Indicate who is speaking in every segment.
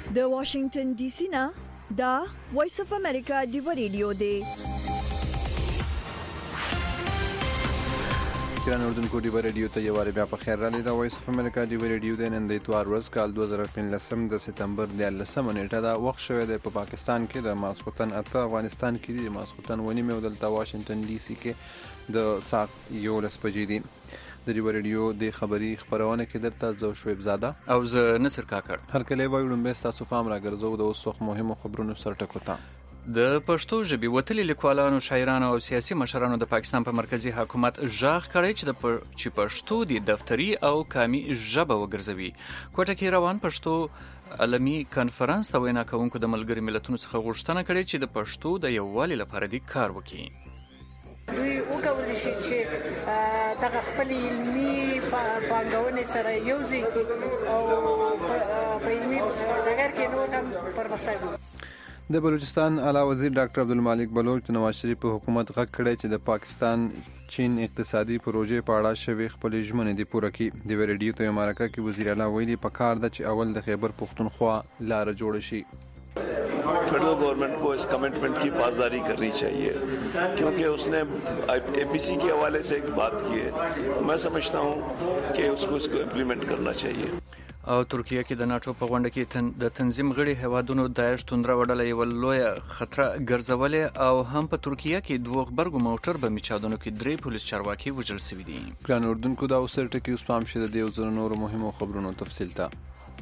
Speaker 1: د واشنگټن ډي سي نه دا وایس اف امریکا دی ریډیو دی.
Speaker 2: ګران اردوونکو دی ریډیو ته یو وار بیا په خیر راغلی. دا وایس اف امریکا دی ریډیو د نن د اتوار ورځ کال 2015 د سپتمبر د 13 نیټه دا وخت شوی دی په پاکستان کې د ماسخوتن اته، افغانستان کې د ماسخوتن ونی مې ودلته واشنگټن ډي سي کې د ساعت 11 بجې دي. د دی ریډیو د خبري خبرونه کې درته زو شویب زاده
Speaker 3: او زه نصر کاکړ.
Speaker 2: هر کله وایو به تاسو پام راګرځو د اوس وخت مهمو خبرونو سره ټکو ته.
Speaker 3: د پښتو ژبې وتلي لیکوالانو، شاعرانو او سیاسي مشرانو د پاکستان په مرکزی حکومت ژغ کړی چې پښتو د دفتری او کامي ژبه وګرځوي. کوټه کې روان پښتو عالمي کانفرنس ته وینا کوونکو د ملګری ملتونو څخه غوښتنه کړې چې د پښتو د یووالي لپاره د کار وکړي.
Speaker 4: دوی وکولی شي چې دغه خپل علمي پانګونې سره یوځای کړي او په علمي ډګر کې نور هم پرمختګ وکړي.
Speaker 2: د بلوچستان اعلی وزیر ډاکټر عبدالمالک بلوچ د نواز شریف په حکومت غږ کړی چې د پاکستان چین اقتصادي پروژې په اړه شوی خپل ژمنې دی پوره کړي. د ریډیو ته مرکه کې وزیر اعلی ویلي په کار ده چې اول د خیبر پختونخوا لار جوړ شي.
Speaker 5: Federal government को इस कमिटमेंट की पासदारी करनी चाहिए क्योंकि उसने एपीसी के हवाले से एक बात की है. मैं समझता हूँ कि उसको इसको इम्प्लीमेंट करना चाहिए.
Speaker 3: او ترکیه کې د ناتو په غونډه کې د تنظیم غړي هوادونو داعش توندره وډله یو لوی خطر ګرځولې او هم په ترکیه کې دوه خبرګو موټر به میچادونو کې 3 پولیس چارواکي وژل شوي دي.
Speaker 2: ګران اردوونکو دا اوس ټکی اوس پام شه د یو ځل نور مهمو خبرونو تفصیل ته.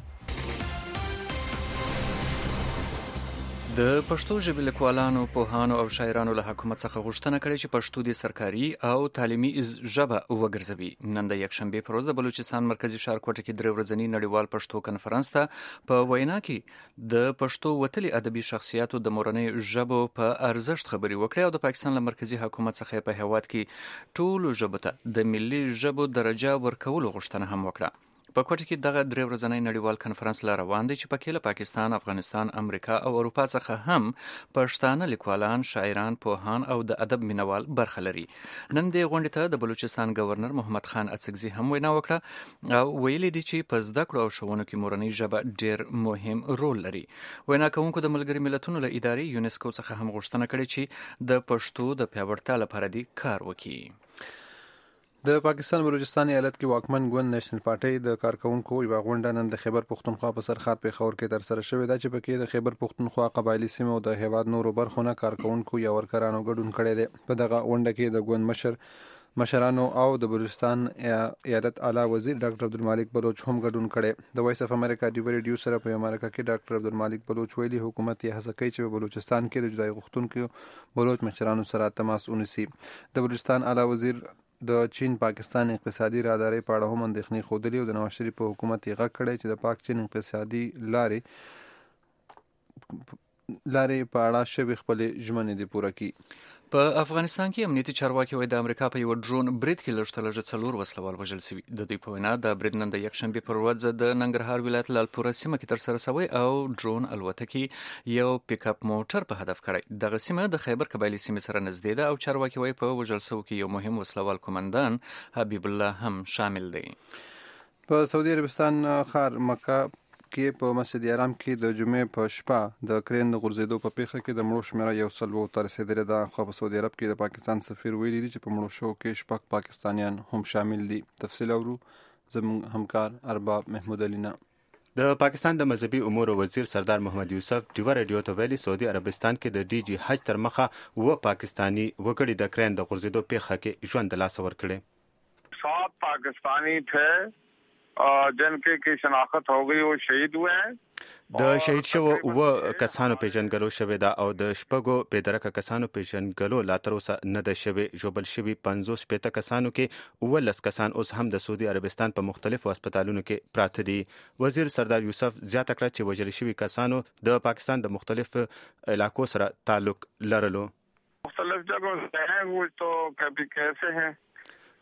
Speaker 3: د پښتو ژبې لیکوالانو، پوهانو او شاعرانو له حکومت څخه غوښتنه کړې چې پښتو د سرکاري او تعلیمي ژبه وګرځوي. نن د یکشنبه پر ورځ د بلوچستان مرکزی ښار کوټه کې 3 ورځنی نړیوال پښتو کانفرنس ته په وینا کې د پښتو وتلي ادبي شخصیتو د مورنۍ ژبو په ارزښت خبرې وکړې او د پاکستان له مرکزی حکومت څخه په هیواد کې ټولو ژبو ته د ملي ژبو درجه ورکولو غوښتنه هم وکړه. په کوټه کې دغه 3 ورځنی نړیوال کانفرنس لا روان دی چې پکې له پاکستان، افغانستان، امریکا او اروپا څخه هم پښتانه لیکوالان، شاعران، پوهان او د ادب مینوال برخه لري. نن د غونډې ته د بلوچستان گورنر محمد خان اڅکزي هم وینا وکړه او ویلي دی چې په زده کړو او ښوونو کې مورنۍ ژبه ډیر مهم رول لري. وینا کوونکو د ملګری ملتونو له ادارې یونسکو څخه هم غوښتنه کړې چې د پښتو د پیاوړتیا لپاره دی کار وکړي.
Speaker 2: د پاکستان بلوچستان ایالت کې واکمن ګوند نېشنل پارټي د کارکونکو یو غونډه نن د خیبر پختونخوا په سرحد پیښور کې تر سره شوې ده چې پکې د خیبر پختونخوا قبایلی سیمو د هیواد نورو برخو نه کارکونکو یا ورکرانو ګډون کړی دی. په دغه غونډه کې د ګوند مشرانو او د بلوچستان ایالت اعلی وزیر ډاکټر عبدالمالک بلوچ هم ګډون کړي. د وایس اف امریکا دی ریډیو سره په امریکا کې ډاکټر عبدالمالک بلوچ ویلي حکومت یې هڅه کوي چې په بلوچستان کې د جدای غوښتونکو بلوچ مشرانو سره تماس ونیسي. د بلوچستان اعلی وزیر د چین پاکستان اقتصادي راداري په اړه هم اندېښنې ښودلې او د نواز شریف په حکومت یې غږ کړی چې د پاک چین اقتصادي لارې په اړه شوي خپل ژمنې دې پوره کړي.
Speaker 3: په افغانستان کې امنیتي چارواکي وایي د امریکا په یو ډرون برید کې لږ تر لږه 4 وسلوال وژل شوي. د دوی په وینا د برید نن د یکشنبه پر ورځ د ننګرهار ولایت لالپوره سیمه کې تر سره شوی او ډرون الوتکې یو پیک اپ موټر په هدف کړی. دغه سیمه د خیبر قبایلی سیمه سره نږدې ده او چارواکي وایي په وژل شوو کې یو مهم وسلوال قومندان حبیب الله هم شامل دی.
Speaker 2: په سعودي عربستان ښار مکه کې په مسجد حرام کې د جمعې په شپه د کرین د غورځېدو په پیښه کې د مړو شمېره 100 ته رسېدلې ده. خو په سعودي عرب کې د پاکستان سفیر ویلي دي چې په مړو شوو کې 6 پاکستانیان هم شامل دي. تفصیل اورو زموږ همکار ارباب محمود علي نه.
Speaker 6: د پاکستان د مذهبي امور وزیر سردار محمد یوسف ډیوه ریډیو ته ویلي سعودي عربستان کې د ډي جی حج تر مخه و پاکستانی وګړي د کرین د غورځېدو پیښه کې ژوند له لاسه ورکړي.
Speaker 7: 7 پاکستانی تھے جن کی شناخت ہو گئی وہ شہید ہوئے ہیں.
Speaker 6: د شهید شو و کسانو پیژنګلو شوې ده او د شپږو بېدرکه کسانو پیژنګلو لا تر اوسه نه ده شوې. ژوبل شوي 50 کسانو کې 19 کسان اوس هم د سعودي عربستان په مختلفو هسپتالونو کې پراته دي. وزیر سردار یوسف زیاته کړه چې وژل شوي کسانو د پاکستان د مختلفو علاقو سره تعلق لرلو.
Speaker 7: مختلف جگہوں سے ہیں وہ تو کبھی کیسے ہیں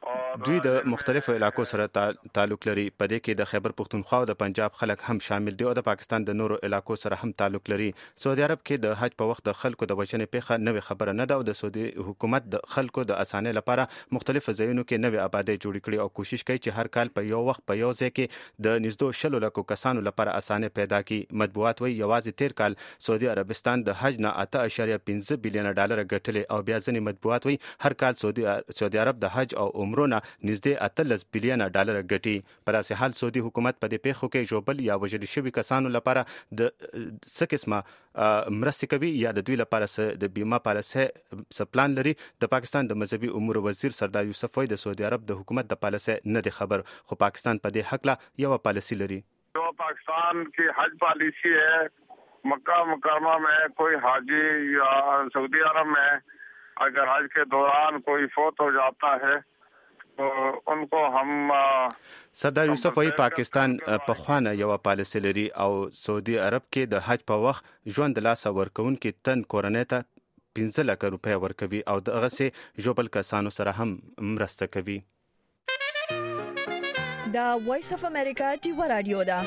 Speaker 6: دوی د مختلفو علاقو سره تعلق لري. په دې کې د خیبر پښتونخوا او د پنجاب خلک هم شامل دي او د پاکستان د نورو علاقو سره هم تعلق لري. سعودي عرب کې د حج په وخت د خلکو د وژنې پیښه نوې خبره نه ده او د سعودي حکومت د خلکو د اسانۍ لپاره مختلف ځایونو کې نوې آبادی جوړې کړي او کوشش کوي چې هر کال په یو وخت په یو ځای کې د نږدې 100 لکو کسانو لپاره اسانۍ پیدا کړي. مطبوعات وایي یوازې تیر کال سعودي عربستان د حج نه 8.5 بلین ډالر ګټلې او بیا ځینې مطبوعات وایي هر کال سعودي عرب د حج او عمرو نه نږدې 18 بلین ډالر ګټي. په داسې حال سعودي حکومت په دې پیښو کې ژوبل یا وژل شوي کسانو لپاره د څه قسمه مرستې کوي یا د دوی لپاره د بیمه پالیسۍ څه پلان لري. د پاکستان د مذهبي امور وزیر سردار یوسف وایي د سعودي عرب د حکومت د پالیسۍ نه دی خبر، خو پاکستان په دې حق لا یو پالیسی لري.
Speaker 7: جو پاکستان کی حج پالیسی ہے مکہ مکرمہ میں کوئی حاجی یا سعودی عرب میں اگر حج کے دوران کوئی فوت ہو جاتا ہے ان کو هم
Speaker 6: سردار یوسف وایي پاکستان په خوانه یو پالیسی لري او سعودي عرب کې د حج په وخت ژوند لاس ورکوونکي تن کورنۍ ته 15 لک روپۍ ورکوي او دغه سه ژوبل کسانو سره هم مرسته کوي.
Speaker 1: دا وایس اف امریکا ټي رادیو دا.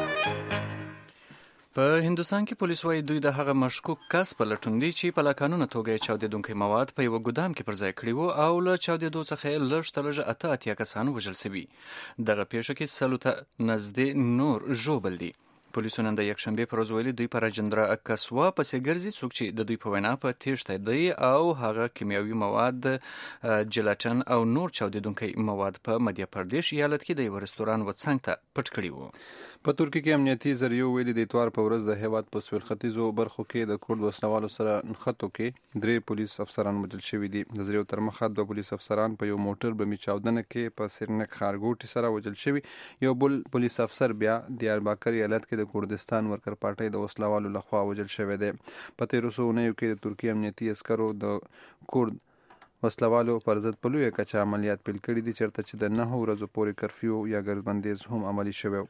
Speaker 3: په هندوستان کې پولیس وايي دوی د هغه مشکوک کس په لټون دي چې په لاقانونه توګه چاودیدونکي مواد په یو ګودام کې پر ځای کړي وو او له چاودیدو څخه لږ تر لږه 88 کسان وژل شوي. دغه پیښه کې سلو ته نږدې نور ژوبل دي. پولیسو نن د یکشنبې پر ورځ ویلي دوی په راجندرا کسوا پسې ګرځي څوک چې د دوی په وینا په تیښته دی او هغه کیمیاوي مواد جلاټن او نور چاودیدونکي مواد په مدیا پردیش ایالت کې د یو رستوران وڅنګ ته پټ کړي وو.
Speaker 2: په ترکیه کې امنیتي ذریعو ویلي د اتوار په ورځ د هیواد په سویل ختیځو برخو کې د کورد وسلوالو سره نښتو کې 3 پولیس افسران وژل شوي دي. د ذریعو تر مخه 2 پولیس افسران په یو موټر بمي چاودنه کې په سرنک ښارګوټي سره وژل شوي. یو بل پولیس افسر بیا دیارباکر ایالت کې د کردستان ورکر پارټۍ د وسلوالو لخوا وژل شوی دی. په تیرو څو کې د ترکیه امنیتي عسکرو د کورد وسلوالو پر ضد په لویه کچه عملیات پیل کړي دي چېرته چې د 9 ورځو پورې کرفیو یا ګرځبندیز هم عملي شوی.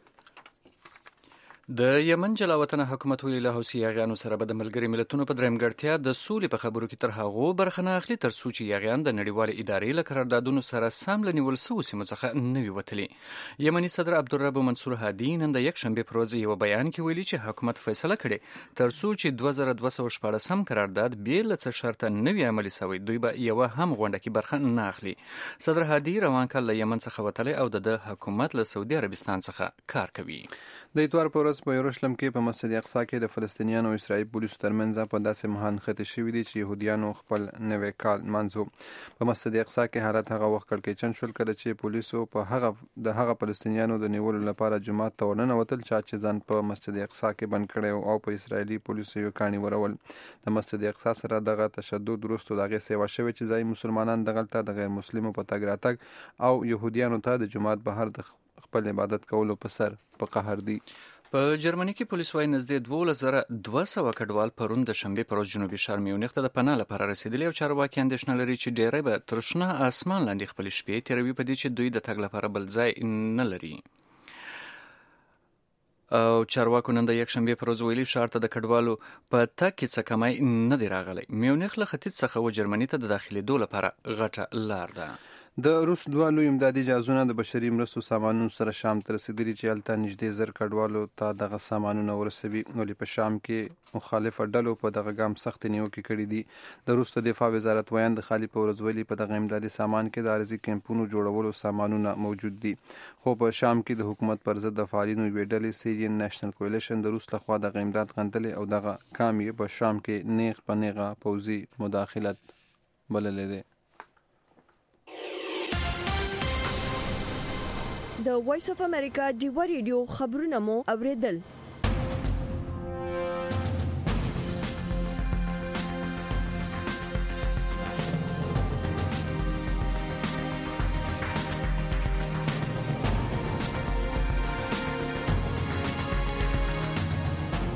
Speaker 3: د یمن جلاوطنه حکومت ویلي له حوثیانو سره به د ملګري ملتونو په درېمګړتیا د سولې په خبرو کې تر هغو برخه نه اخلي تر څو چې یاغیان د نړیوالې ادارې له قراردادونو سره سم له نیول شویو سیمو څخه نه وي وتلي. یمني صدر عبدالرب منصور هادي نن د یکشنبې پر ورځ یو بیان کې ویلي چې حکومت فیصله کړې تر څو چې 2214 قرارداد بې له څه شرطه نه وي عملي شوی دوی به یوه هم غونډه کې برخه نه اخلي. صدر هادي روان کال له یمن څخه وتلی او د حکومت له سعودي عربستان څخه کار کوي.
Speaker 2: د اتوار په ورځ په یروشلم کې په مسجد اقصی کې د فلسطینیانو او اسرائیل پولیسو ترمنځ په داسې مهان خطې شوي دي چې يهوديانو خپل نوې کال منځو. په مسجد اقصی کې حالت هغه وخت کړکېچن شول کله چې پولیسو په هغه فلسطینیانو د نیولو لپاره جماعت ته ورننوتل چې ځان په مسجد اقصی کې بند کړی او په اسرائیلي پولیسو یې کاڼي ورول. د مسجد اقصی سره دغه تشدد وروسته دغه سیوا شوی چې ځای مسلمانان دغلته د غیر مسلمو په تګ راتګ او يهوديانو ته د جماعت بهر د خپل عبادت کولو په سر په قهر دي.
Speaker 3: په جرمني کې پولیس وايي نږدې 12200 کډوال پرون د شنبې پر ورځ جنوبي ښار میونخ ته د پناه لپاره رسیدلي او چارواکي اندېښنه لري چې ډېری به تر شنه اسمان لاندې خپلې شپې تېروي په دې چې دوی د تګ لپاره بل ځای نه لري. او چارواکو نن د یکشنبې پر ورځ ویلي ښار ته د کډوالو په تګ کې څه کمی نه دی راغلی. میونخ له ختیځ څخه و جرمني ته د داخلېدو لپاره غټه لار ده.
Speaker 2: د روس دوه لوی امدادي جهازونه د بشري مرستو سامانونو سره شام ته رسیدلي چې هلته نږدې 1000 کډوالو ته دغه سامانونه ورسوي. ولې په شام کې مخالفه ډلو په دغه ګام سختې نیوکې کړي دي. د روس د دفاع وزارت ویاند خالي په ورځ ویلي په دغه امدادي سامان کې د عارضي کیمپونو جوړولو سامانونه موجود دي. خو په شام کې د حکومت پر ضد د فعالینو یوې ډلې سیرین نیشنل کولیشن د روس لخوا دغه امداد غندلې او دغه کام یې په شام کې نیغ په نیغه پوځي مداخلت بللی دی.
Speaker 1: د وایس اف امریکا ډیو ریډیو خبرونه مو اوریدل.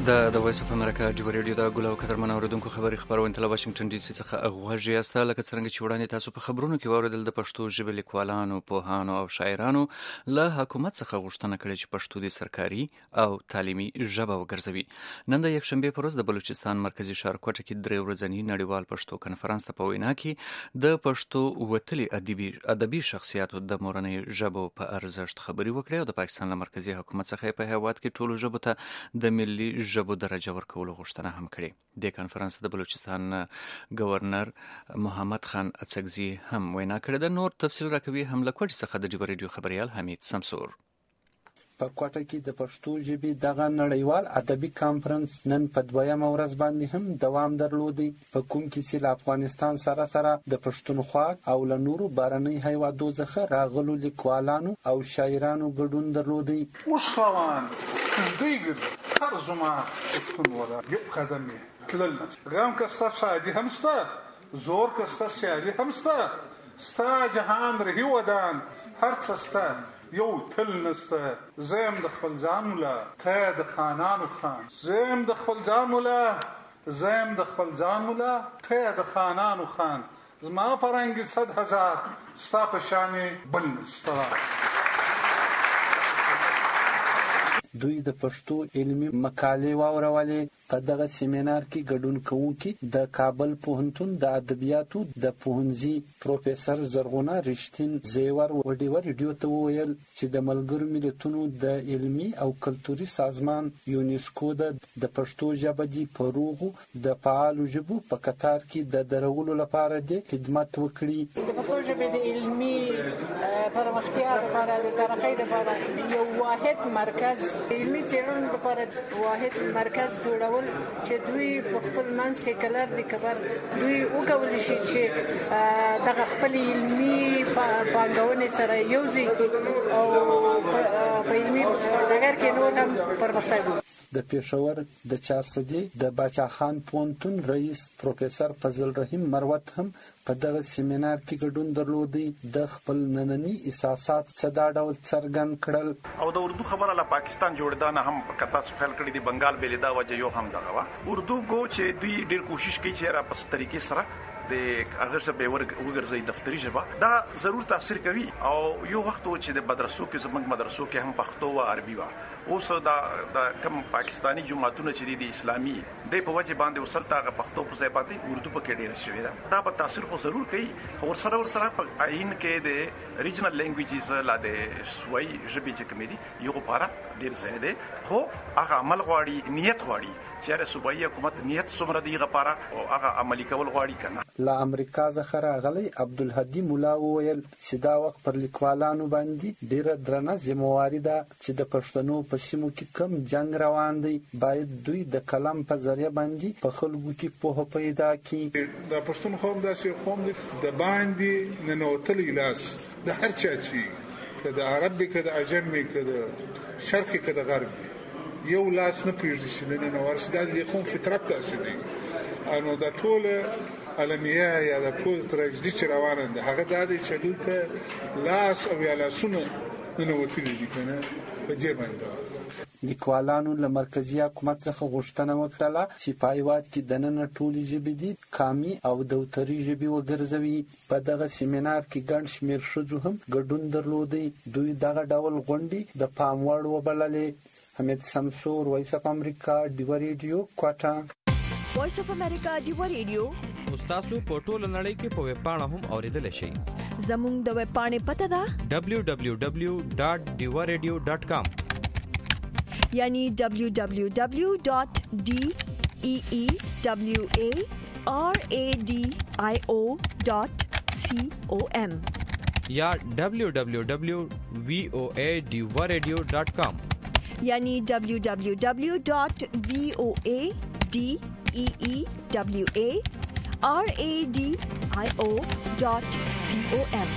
Speaker 3: د وایس اف امریکا ډیو ریډیو د ګلو قدرمن اوریدونکو خبري خبرونه تل واشنگټن ډي سي څخه غوږی یاسته لکه څنګه چې وړاندې تاسو په خبرونو کې واوریدل د پښتو ژبې لیکوالانو پوهانو او شاعرانو له حکومت څخه غوښتنه کړې چې پښتو د سرکاري او تعلیمي ژبه وګرځوي. نن د یکشنبه پر ورځ د بلوچستان مرکزی ښار کوټه کې درې ورځنی نړیوال پښتو کنفرانس ته په وینا کې د پښتو وتلي ادبي شخصیتو د مورنۍ ژبو په ارزښت خبري وکړې او د پاکستان له مرکزی حکومت څخه په هیواد کې ټولو ژبو ته د ملي ژبو درجه ورکولو غوښتنه هم کړې. د کنفرانس د بلوچستان گورنر محمد خان اڅکزي هم وینا کړې ده. نور تفصیل راکوي هم له کوټې څخه د ډیو ریډیو خبريال حمید سمسور.
Speaker 8: په کوټه کې د پښتو ژبې دغه نړیوال ادبي کانفرنس نن په دویمه ورځ باندې هم دوام درلودی، په کوم کې چې له افغانستان سره د پښتونخوا او له نورو بهرنۍ هیوادو څخه راغلو لیکوالانو او شاعرانو ګډون درلودی.
Speaker 9: وشخوان دیگر هر زما پښتون ولا یو قدم تلل غام کستا شادي همستا زور کستا شادي همستا ستا جهان رهي ودان هر کستا یو تل نسته زم د خپل ځان مولا ته د خانانو خان زم د خپل ځان مولا زم د خپل ځان مولا ته د خانانو خان زما پرنګ 100,000 ستا په شان بل نسته.
Speaker 8: دوی د پښتو علمي مقالې واورولې. په دغه سیمینار کې ګډون کوونکي د کابل پوهنتون د ادبیاتو د پوهنځي پروفیسور زرغونه رښتین زیور وډي ریډیو ته وویل چې د ملګرو ملتونو د علمي او کلتوري سازمان یونیسکو د پښتو ژبې د پروغو د فعالو ژبو په قطار کې د درولو لپاره د خدمت وکړي.
Speaker 4: د پښتو ژبې د علمي پرمختیا لپاره د ترقۍ لپاره یو واحد مرکز علمي څېړنو لپاره واحد مرکز جوړول چې دوی په خپل منځ کې کلر د کبر دوی وکولای شي چې دغه خپل علمي پانګونې سره یوځای او په علمي ډګر کې نور هم پرمختګ وکړي.
Speaker 8: د پېښور د چارسدي د باچا خان پوهنتون رئیس پروفیسور فضل رحیم مروت هم په دغه سیمینار کې ګډون درلودی. د خپل ننني احساسات څه دا ډول څرګند کړل.
Speaker 10: او د اردو خبره له پاکستان جوړدان هم کتا سفل کړی دی بنگال بیل دا وجه یو هم دغه اردو کو چې دوی ډیر کوشش کوي چې را په طریقې سره د هغه څه به وګرځي دفتری ژبه دا ضرور تاثیر کوي. او یو وخت چې د مدرسو کې زموږ مدرسو کې هم پښتو او عربي وا اوس دا کم پاکستانی جماعتونو چې د اسلامي د په وجه باندې وسلته هغه پښتو په ځای باندې اردو په کې ډیر شوی دا په تاثیر خو ضرور کوي. خو ورسره په عین کې د ریجنل لینګویجز لا د سوي ژبې چې کومې دي یو لپاره ډیر زیاده خو هغه عمل غواړي نیت غواړي چې د صوبایي حکومت نیت څومره دی لپاره او هغه عملي کول غواړي کنه.
Speaker 8: له امریکا څخه راغلی عبدالهادي مولا وویل چې دا وخت پر لیکوالانو باندې ډیره درنه ذمہواري ده چې د پښتنو په سیمو کې کم جنگ روان دی باید دوی د کلام په ذریعہ باندې په خلکو کې پوهه پیدا کړي.
Speaker 9: د پښتون قوم داسې قوم دی د باندې ننوتلی لاس د هر چا چې کده عربي کده عجمي کده شرقي کده غربي یو لاس نه پیږي چې نه ورسې د قوم فطرت تاسو دی انو د ټول علمیه یا د ټول ترجدي چې روانه ده هغه د دې چې دلته لاس او یا لاسونه ننوتلی دي کنه په جرمنده.
Speaker 8: لیکوالانو له مرکزی حکومت څخه غوښتنه وکړه چې په هیواد کې دننه ټولې ژبې دي قامي او دولتي ژبې وګرځوي. په دغه سیمینار کې ګڼ شمېر ښځو هم ګډون درلودی. دوی دغه ډول غونډې د پام وړ وبللې. حمید سمسور، وایس اف امریکا ډیو ریډیو کوټه.
Speaker 1: وایس اف امریکا ډیو ریډیو
Speaker 11: تاسو په ټوله نړۍ کې په ویب پاڼه هم اوریدل شئ.
Speaker 1: زموږ د ویب پاڼې پته ده
Speaker 11: www.diwaradio.com
Speaker 1: یعنی www.deewaradio.com
Speaker 11: یا www.voadiwaradio.com
Speaker 1: یعنی www.voadiwaradio.com.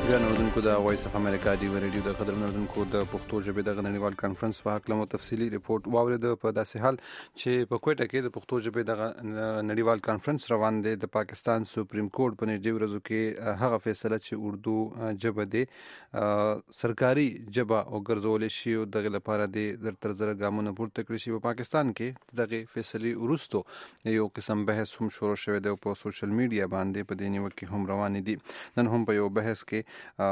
Speaker 2: بیا نوردونکو د وایس اف امریکا دی ریډیو د قدر نوردونکو د پښتو ژبې د نړیوال کانفرنس په حق له تفصیلی ریپورت واورید په داسې حال چې په کوټه کې د پښتو ژبې د نړیوال کانفرنس روان دی د پاکستان سپریم کورټ په نږدې ورځو کې هغه فیصله چې اردو ژبه دی سرکاري ژبه او ګرځول شي او دغه لپاره د تر زره ګامونه پورته کړی شي په پاکستان کې دغه فیصله ورستو یو قسم بحث هم شروع شوی دی په سوشل میډیا باندې په دې نیو کې هم روان دي نن هم په یو بحث کې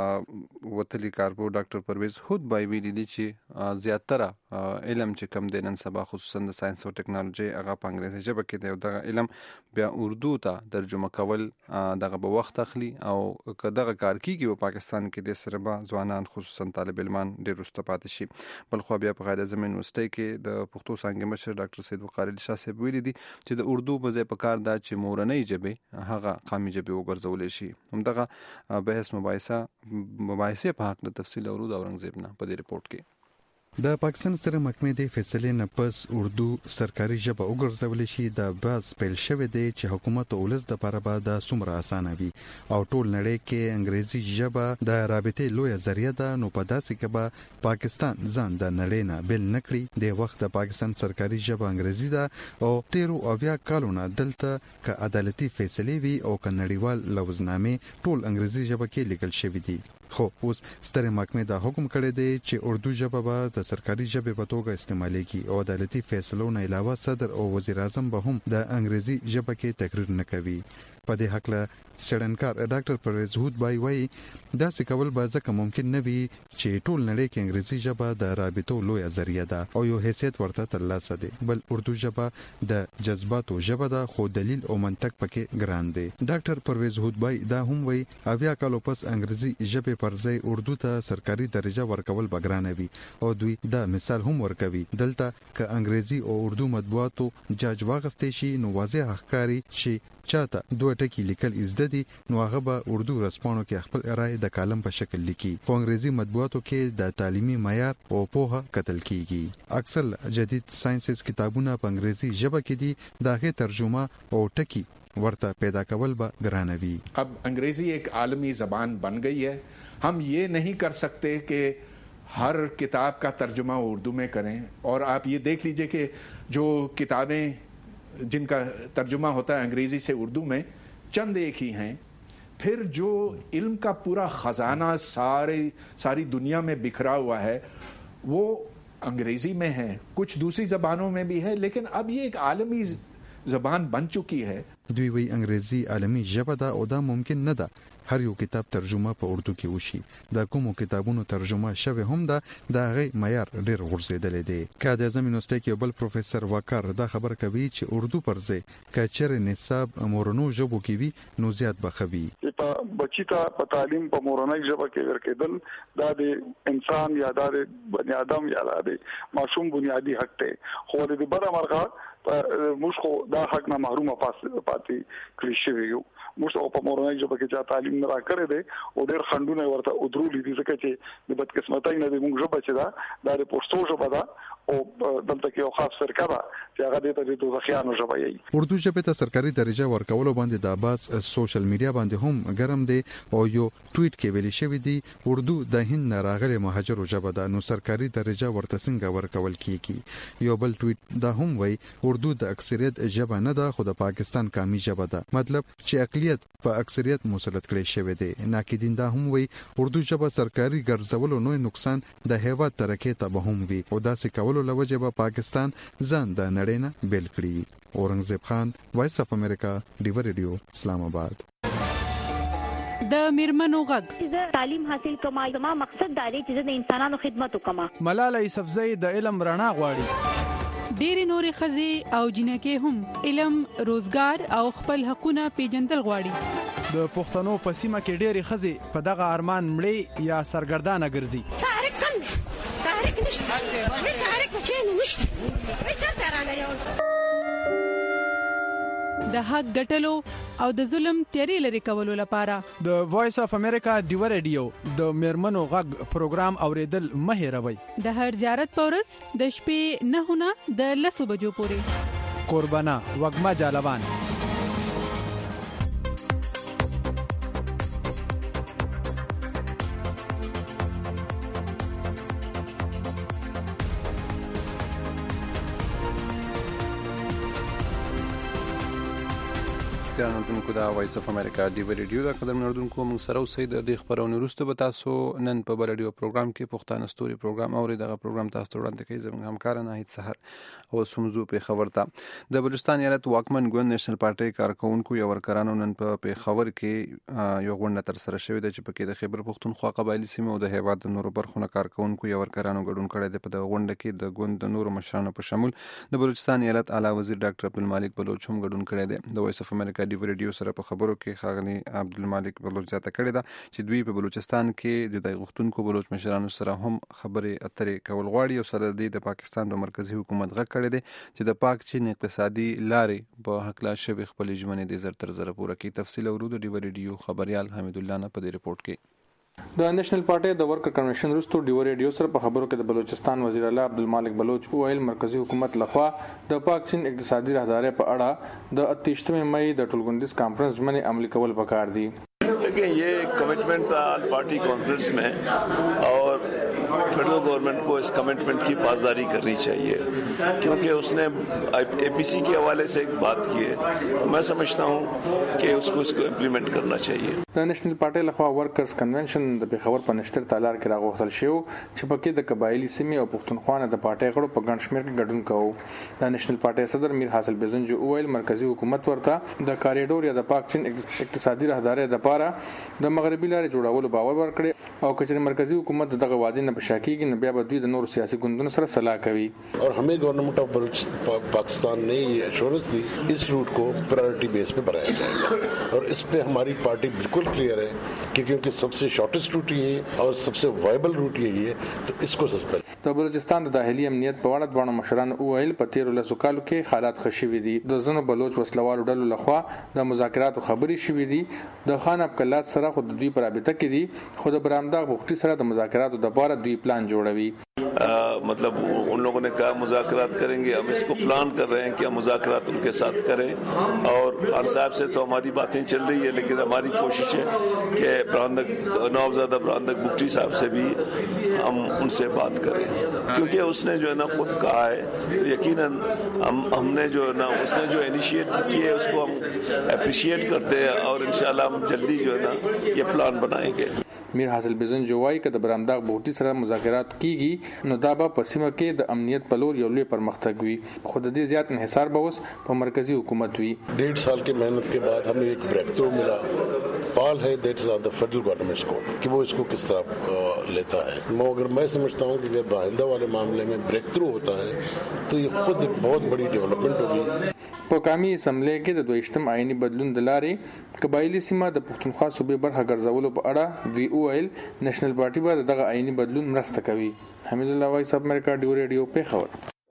Speaker 2: وتلی کارپو ډاکټر پرویز هود بای ویلي دي چې زیاتره علم چې کم دی نن سبا خصوصا د ساينس او ټیکنالوژي هغه په انګریزي ژبه کې دی او دغه علم بیا اردو ته ترجمه کول دغه به وخت اخلي او کداغه کار کیږي په پاکستان کې د سربا ځوانان خصوصا طالب علمان ډېر رسته پاتې شي بل خو بیا په قاعده زمين یونیورسيټي کې د پښتو څانګې مشر ډاکټر سید وقار علي شاه صاحب ویلي دي چې د اردو په ځای په کار دا چې مورنۍ ژبه هغه قومي ژبه وګرځول شي همدغه بحث مباحثه په حق د تفصیل اورود اورنګزیب نه په دې ریپورت کې
Speaker 12: د پاکستان سره محکمې د فیصلې نه پس اردو سرکاري ژبه وګرځول شي د باز پیل شوی دی چې حکومت ولس د لپاره به د سمره اسانه وي او ټول نړۍ کې انګریزي ژبه د رابطې لوی ذریعہ ده نو په داسې کې به پاکستان ځان د نړۍ نه بل نکړي د وخت د پاکستان سرکاري ژبه انګریزي ده او 13 کالونه دلته ک عدالتي فیصلې وي او ک نړیوال لوزنامې ټول انګریزي ژبه کې لیکل شوی دي خو اوس ستره محکمې دا حکم کړی دی چې اردو ژبه به د سرکاري ژبې په توګه استعمالېږي او عدالتي فیصلو نه علاوه صدر او وزیر اعظم به هم د انګریزي ژبه کې تقریر نه کوي په دې حق له سړنکار ډاکټر پرویز هود بای وایي دا څه کول به ځکه ممکن نه وي چې ټول نړۍ کې انګریزي ژبه د رابطو لوی ذریعہ ده او یو حیثیت ورته ترلاسه دی بل اردو ژبه د جذباتو ژبه ده خو دلیل او منطق پکې ګران دی ډاکټر پرویز هود بای دا هم وایي 80 کالو پس انګریزي ژبه پر ځای اردو ته سرکاري درجه ورکول بګرانه وي او دوی دا مثال هم ورکوي دلته ک انګریزي او اردو مطبوعاتو جاج واغستې شي نو واضح ښکاري چې چاته دوه ټکي لیکل ازده دي نو هغه به اردو رسپانو کې خپل رائے د کالم په شکل لیکي په انګریزي مطبوعاتو کې د تعلیمي معیار او پوهه کتل کیږي اکثر جدید ساينسز کتابونه په انګریزي ژبه کې دي داغه ترجمه او ټکي ورته پیدا کول به ګرانوي
Speaker 13: अब अंग्रेजी एक आलमी ज़बान बन गई है हम ये नहीं कर सकते कि हर किताब का तर्जुमा उर्दू में करें और आप ये देख लीजिए कि जो किताबें जिनका तर्जुमा होता है अंग्रेजी से उर्दू में चंद एक ही हैं फिर जो इल्म का पूरा खजाना सारी दुनिया में बिखरा हुआ है वो अंग्रेजी में है कुछ दूसरी जबानों में भी है लेकिन अब ये एक आलमी जबान बन चुकी है
Speaker 12: دوی وی انګریزي عالمي ژبه ده او دا ممکن نه ده هر یو کتاب ترجمه په اردو کې وشي د کومو کتابونو ترجمه شوی هم ده د غي معیار ډیر غورځیدل دي کاده زمینوسته کې بل پروفیسور وقار دا خبر کوي چې اردو پر ځای کچر نصاب مورنو ژبو کې وي نو زیات بخوي
Speaker 14: په بچی ته په تعلیم په مورنۍ ژبه کې ورکېدل دا د انسان یا د بنی آدم یا د معصوم بنیادی حق ته خو د بده مرغه موږ خو دا حق نه محروم پاتې کړی شوی یو موږ په مورنۍ ژبه کې چې تعلیم نه راکړې دي او ډېر خندونه ورته ودرولې دي ځکه چې د بدقسمتۍ نه د موږ ژبه چې دا د پښتو ژبه ده او دلته کې یو خاص فرقه ده چې هغه د دوزخیانو ژبه یې
Speaker 12: اردو ژبه ته سرکاري درجه ورکول باندې د عباس سوشل میډیا باندې هم ګرم دي او یو ټویټ کې ویل شوی دی اردو د هند راغلي مهاجرو ژبه ده نو سرکاري درجه ورته څنګه ورکول کیږي یو بل ټویټ دا هم وایي اردو د اکثریت ژبه نه ده خو د پاکستان قومي ژبه ده مطلب چې اقلیت په اکثریت مسلط کړي شوی دی ناقدین دا هم وایي اردو ژبه سرکاري ګرځولو نوې نقصان د هیواد ترقې ته به هم وي او داسې کولو لوجه به پاکستان ځان د نړۍ نه بیل کړي اورنګزیب خان وایس اف امریکا ډیو ریډیو اسلام آباد
Speaker 15: د میرمنو غږ
Speaker 16: زه تعلیم حاصل کوم زما مقصد دا دی چې د انسانانو خدمت وکم
Speaker 17: ملاله یوسفزۍ د علم رڼا غواړي
Speaker 15: ډېری نورې ښځې او جنکې هم علم روزګار او خپل حقونه پیژندل غواړي
Speaker 17: د پښتنو په سیمه کې ډېری ښځې په دغه ارمان مړې یا سرګردانه ګرځي
Speaker 18: تحریک نشته تحریک چین نشته چرته رانه یو
Speaker 15: د حق ګټلو او د ظلم تیری لري کولو لپاره
Speaker 17: د وایس اف امریکا ډیو ریډیو د میرمنو غږ پروګرام اوریدل مه هېروئ
Speaker 15: د هر زیارت پورس د شپې 9 نه د 10 بجو پورې
Speaker 17: قربانا وګما جالوان
Speaker 2: ګران اوردونکو دا وایس اف امریکا ډیو ریډیو دا قدر اوردونکو موږ سره اوسئ د خبرونو وروسته به تاسو نن په بل ریډیو پروګرام کې پښتانه ستوري پروګرام اوري دغه پروګرام تاسو ته وړاندې کوي زموږ همکار ناهید سحر او سمزو په خبر ته د بلوچستان ایالت واکمن ګوند نېشنل پارټي کارکونکو یو ورکرانو نن په خبر کې یو غونډه تر سره شوې ده چې پکې د خیبر پښتونخوا قبایلی سیمه او د هیواد د نورو برخو کارکونکو یو ورکرانو ګډون کړی دی په دغه غونډه کې د ګوند د نورو مشرانو په شمول د بلوچستان ایالت اعلی وزیر ډاکټر عبدالمالک بلوچ هم ګډون کړی دی د وایس اف امریکا ډیو ریډیو سره په خبرو کې ښاغلي عبدالمالک بلوچ زیاته کړې ده چې دوی په بلوچستان کې د غوښتونکو بلوچ مشرانو سره هم خبرې اترې کول غواړي او سره د پاکستان د مرکزی حکومت غږ کړی دی چې د پاک چین اقتصادي لارې په حق لا شوی خپل ژمنې د زر تر زر پوره کې تفصیل اورو د ډیو ریډیو خبريال حمید الله نه په دې رپورت کې
Speaker 19: د نېشنل پارټي د ورکر کنونشن وروسته ډیو ریډیو سره په خبرو کې د بلوچستان وزیر اعلی عبدالمالک بلوچ ویل مرکزی حکومت لخوا د پاک چین اقتصادي راهدارۍ په اړه د 28 مئی د ټولګوندیز کانفرنس ژمنې عملي کول پکار دي.
Speaker 5: लेकिन ये कमिटमेंट था पार्टी कॉन्फ्रेंस में और फेडरल गवर्नमेंट को इस कमिटमेंट की पासदारी करनी चाहिए क्योंकि उसने एपीसी के हवाले से एक बात की है. मैं समझता हूँ कि इसको इम्प्लीमेंट करना चाहिए.
Speaker 19: د نېشنل پارټي لخوا ورکرز کنونشن د پیښور په نشتر تالار کې راغوښتل شو چې پکې د قبایلی سیمې او پښتونخوا نه د پارټي غړو په ګڼ شمېر کې ګډون کوو. د نېشنل پارټي صدر میر حاصل بیزنجو ویل مرکزی حکومت ورته د کاریډور یا د پاک چین اقتصادي راهدارۍ لپاره د مغربي لارې جوړولو باور ورکړي او کچې مرکزی حکومت دغه وعده نه بشاکیږي نو بیا به دوی د نورو سیاسي ګوندونو سره صلاح کوي.
Speaker 20: और हमें गवर्नमेंट ऑफ पाकिस्तान ने ये एश्योरेंस दी इस रूट को प्रायोरिटी बेस पे बढ़ाया जाएगा और इस पे हमारी पार्टी बिल्कुल क्लियर है कि क्योंकि सबसे शॉर्टेस्ट रूट ये है और सबसे वायबल रूट यही है तो इसको सस्पेंड.
Speaker 19: د بلوچستان د داخلي امنیت په اړه دوه مشرانو وویل په 13 کالو کې حالات خشوي دي. د زنو بلوچ وسلوالو ډلو لخوا د مذاکراتو خبري شوې دي. د خان ابکلات سره خود دوی پر رابطه کې دي خو د برامداغ بوختي سره د مذاکراتو د لپاره دوی پلان جوړوي.
Speaker 5: मतलब उन लोगों ने कहा मुज़ाकरात करेंगे. हम इसको प्लान कर रहे हैं कि हम मुज़ाकरात उनके साथ करें और खान साहब से तो हमारी बातें चल रही है लेकिन हमारी कोशिश है कि नवाबजादा ब्रांदक बुक्टी साहब से भी हम उनसे बात करें क्योंकि उसने जो है ना खुद कहा है तो यकीनन हमने जो है ना उसने जो इनिशिएट किए उसको हम अप्रिशिएट करते हैं और इंशाल्लाह हम जल्दी जो है ना ये प्लान बनाएंगे.
Speaker 19: میر حاصل بیزن جوای که د برامداغ بوټي سره مذاکرات کیږي نو دا به په سیمه کې د امنیت په لور یو لوی پرمختګ وي. خو د دې زیات انحصار به اوس په مرکزی حکومت وي.
Speaker 20: 1.5 साल की मेहनत के बाद हमें एक ब्रेक थ्रू मिला. पाल है that is the federal government को कि वो इसको किस तरह लेता है. मगर मैं समझता हूँ कि अगर बाहिंदा वाले मामले में ब्रेक थ्रू होता है तो ये खुद एक बहुत बड़ी डेवलपमेंट होगी.
Speaker 19: په قومي اسمبلی کې د 22م آئینی بدلون د لارې قبایلی سیمه د پښتونخوا صوبې برخه ګرځولو په اړه دوی وویل نېشنل پارټي به دغه آئینی بدلون مرسته کوي. حمید الله وایس اف امریکا ډیو ریډیو په خبر.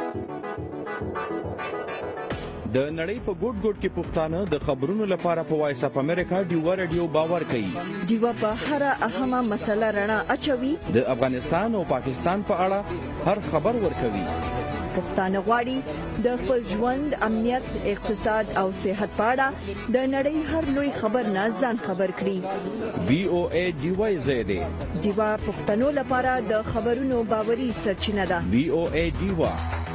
Speaker 21: د نړۍ په ګوټ ګوټ کې پښتانه د خبرونو لپاره په وایس اف امریکا ډیو ریډیو باور کوي.
Speaker 1: ډیو په هر اهمه مسله رڼا اچوي.
Speaker 21: د افغانستان او پاکستان په اړه هر خبر ورکوي.
Speaker 1: پښتانه غواړي د خپل ژوند امنیت اقتصاد او صحت په اړه د نړۍ هر لوی خبر نه ځان خبر کړي.
Speaker 21: وی او ای ډی واي زیاده
Speaker 1: دیوا پښتنو لپاره د خبرونو باوري سرچینه ده.
Speaker 21: وی او ای ډی وا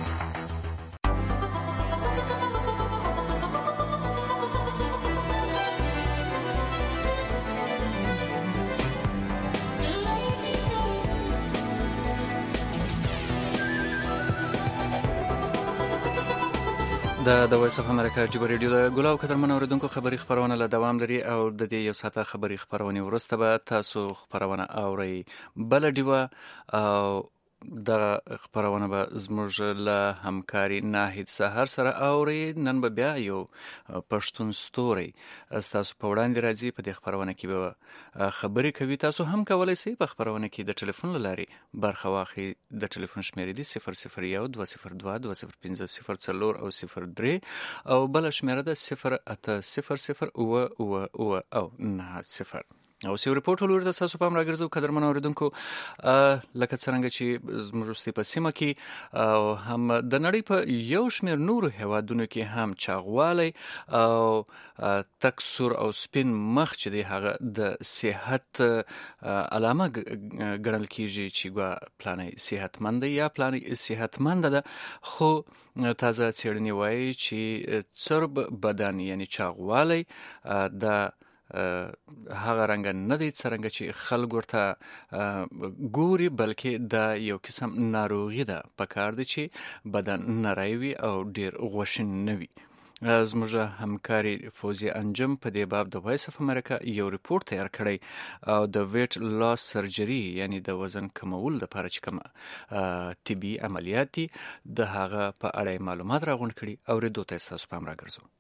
Speaker 3: د وایس اف امریکا ډیو ریډیو د ګلاو قدرمن اوریدونکو خبري خبرونه له دوام لري او د دې یو ساعته خبري خبرونه ورسته به تاسو خبرونه اوري بل ډیو او د خبرونه به زموږ له همکاري ناهید سحر سره اوري. نن به بیا یو پښتون ستوري تاسو په وړاندې راځي په دې خبرونه کې به خبري کوي. تاسو هم کولای شئ په خبرونه کې د ټلیفون لارې برخه واخلئ. د ټلیفون شمیرې دي 001 202 205 04 او 03 او بل شمیره ده 0800 او 90. او سی ریپورت ولور د تاسو پام راګرځو قدرمن اوریدونکو لکه څنګه چې زموږ په سیمه کې او هم د نړۍ په یو شمېر نورو هیوادونو کې هم چاغوالی او تکسر او سپین مخ چې دی هغه د صحت علامه ګڼل کیږي چې ګوا پلانې صحتمند یا پلانې صحتمند ده خو تازه څېړنې وایي چې چرب بدن یعنی چاغوالی د هغه رنګ نه دی څرنګه چې خلک ورته ګوري بلکې دا یو قسم ناروغي ده پکار دی چې بدن نری وي او ډیر غوښین نه وي. زموږ همکاري فوزي انجم په دې باب د وایس اف امریکا یو ریپورت تیار کړی او د ویټ لاس سرجري یعنی د وزن کمول لپاره چې کوم طبي عملیات دي د هغه په اړه معلومات راغونډ کړي او ریدو ته تاسو پام راګرځو.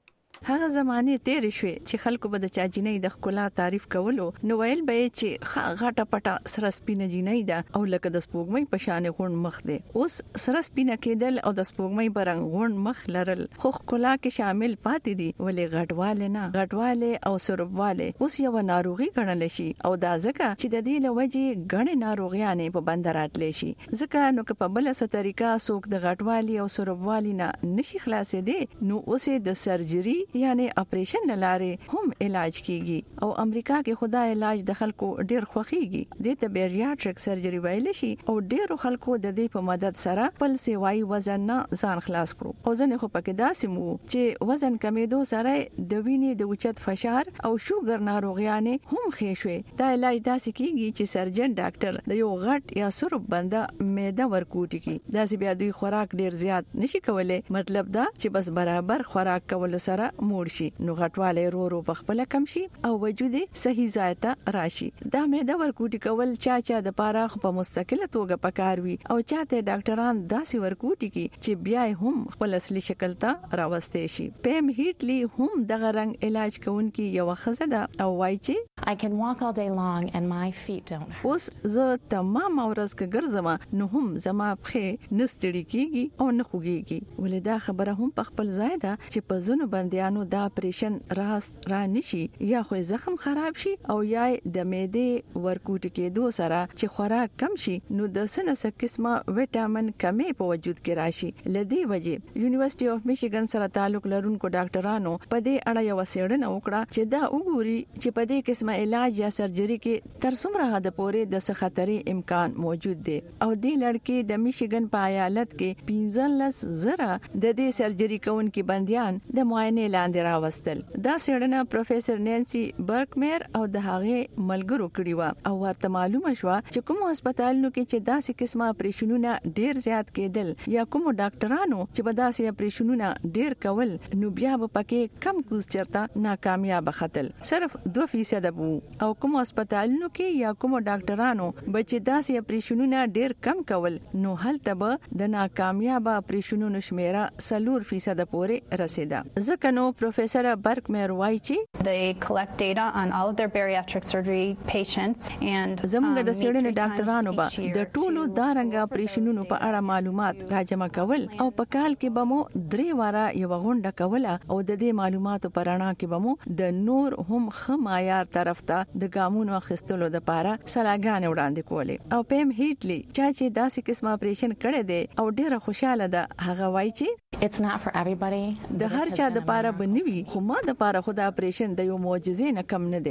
Speaker 7: هغه زمانه تیر شوي چې خلکو به د چا جنۍ د خلا تعریف کولو نو ویل به چې غټه پټه سره سپینه جنۍ ده او لکه د سپوږمۍ په شان غون مخ ده. اوس سره سپینه کېدل او د سپوږمۍ برنګ غون مخ لرل خو خلا کې شامل پاتې دي ولې غټواله نه غټواله او سربواله اوس یو ناروغي ګڼل شي او دا ځکه چې د دې لوجې غنې ناروغیانې په بند راتلې شي ځکه نو که په بل څه طریقه څوک د غټوالي او سربوالي نه نشي خلاصې دي نو اوس د سرجري یعنی اپریشن لاره هم علاج کیږي او امریکا کې خدا علاج د خلکو ډیر خوخيږي د ته بیریاټریک سرجري ویل شي او ډیر خلکو د دې په مدد سره خپل سیوای وزن نه ځان خلاص کړو او ځنه خو پکې داسې مو چې وزن کمیدو سره د وینې د اوچت فشار او شوګر ناروغیانې هم ښه شوي. دا علاج داسې کیږي چې سرجن ډاکټر د یو غټ یا سرب بنده معده ورکوټي کی داسې بیا دوی خوراک ډیر زیات نشي کولای مطلب دا چې بس برابر خوراک کول سره موړ شي نو غټواله رو په خپل کم شي او وجود صحیح ځای ته راشي. دا معده ورکوټي کول چا د پاره په مستقله توګه پکاروي او چاته ډاکټران داسې ورکوټي کی چې بیا هم خپل اصلي شکل ته راوستي شي. پم هیټلی هم دغه رنګ علاج کوونکی یو خزه ده او وایي چې
Speaker 22: I can walk all day long and my feet don't hurt.
Speaker 7: اوس زه تمام ورځ کې ګرځم نو هم زما پخې نستړي کیږي او نه خوږيږي ولې دا خبره هم په خپل ځای ده چې په زونو بنديانو دا اپریشن را نشي یا خو زخم خراب شي او یا د معده ورکوټ کېدو سره چې خوراک کم شي نو د سنسه قسمه وټامین کمی په وجود کې راشي. لدی وجه یونیورسيټي اف میشیګن سره تعلق لرونکو ډاکټرانو په دې اړه یو څېړنه وکړه چې دا وګوري چې په دې قسمه علاج یا سرجري کې تر څومره حد پورې د خطرې امکان موجود دی او دې لړکې د میشیګن په ایالت کې 15,000 د دې سرجري کوونکي بنديان د معاینه لاندې راوستل. دا څېړنه پروفیسور نانسی برکمیر او د هغه ملګرو کړی و او ورته معلومه شو چې کوم هسپتالونو کې چې داسې قسمه اپریشنونه ډیر زیات کېدل یا کوم ډاکټرانو چې په داسې اپریشنونه ډیر کول نو بیا به پکې کم کوز چرته ناکامیاب ختل صرف 2% وو او کوم هسپتالونو کې یا کوم ډاکټرانو چې داسې اپریشنونه ډیر کم کول نو هلته به د ناکامیاب اپریشنونو شمیره 4% پورې رسیدا. ځکه نو پروفیسور برکمیر وایي چې
Speaker 22: they collect data on all of their bariatric surgery patients and
Speaker 7: زموږ د سیړنې ډاکټرانو به د ټولو دارنګ اپریشنونو په اړه معلومات راجمع کول او په کال کې به مو 3 واره یو غونډه کوله او د دې معلوماتو پر اړه کې به مو د نور هم خمایار طرف ته د ګامونو اخیستلو لپاره سلاګان وړاندې کولې او پم هیټلی چې داسې قسم اپریشن کړي دي او ډیره خوشاله ده هغه وایي چې
Speaker 22: it's not for everybody
Speaker 7: د هر چا د پاره بنوي خو ما د پاره خدا اپریشن د یو معجزې نه کم نه دی.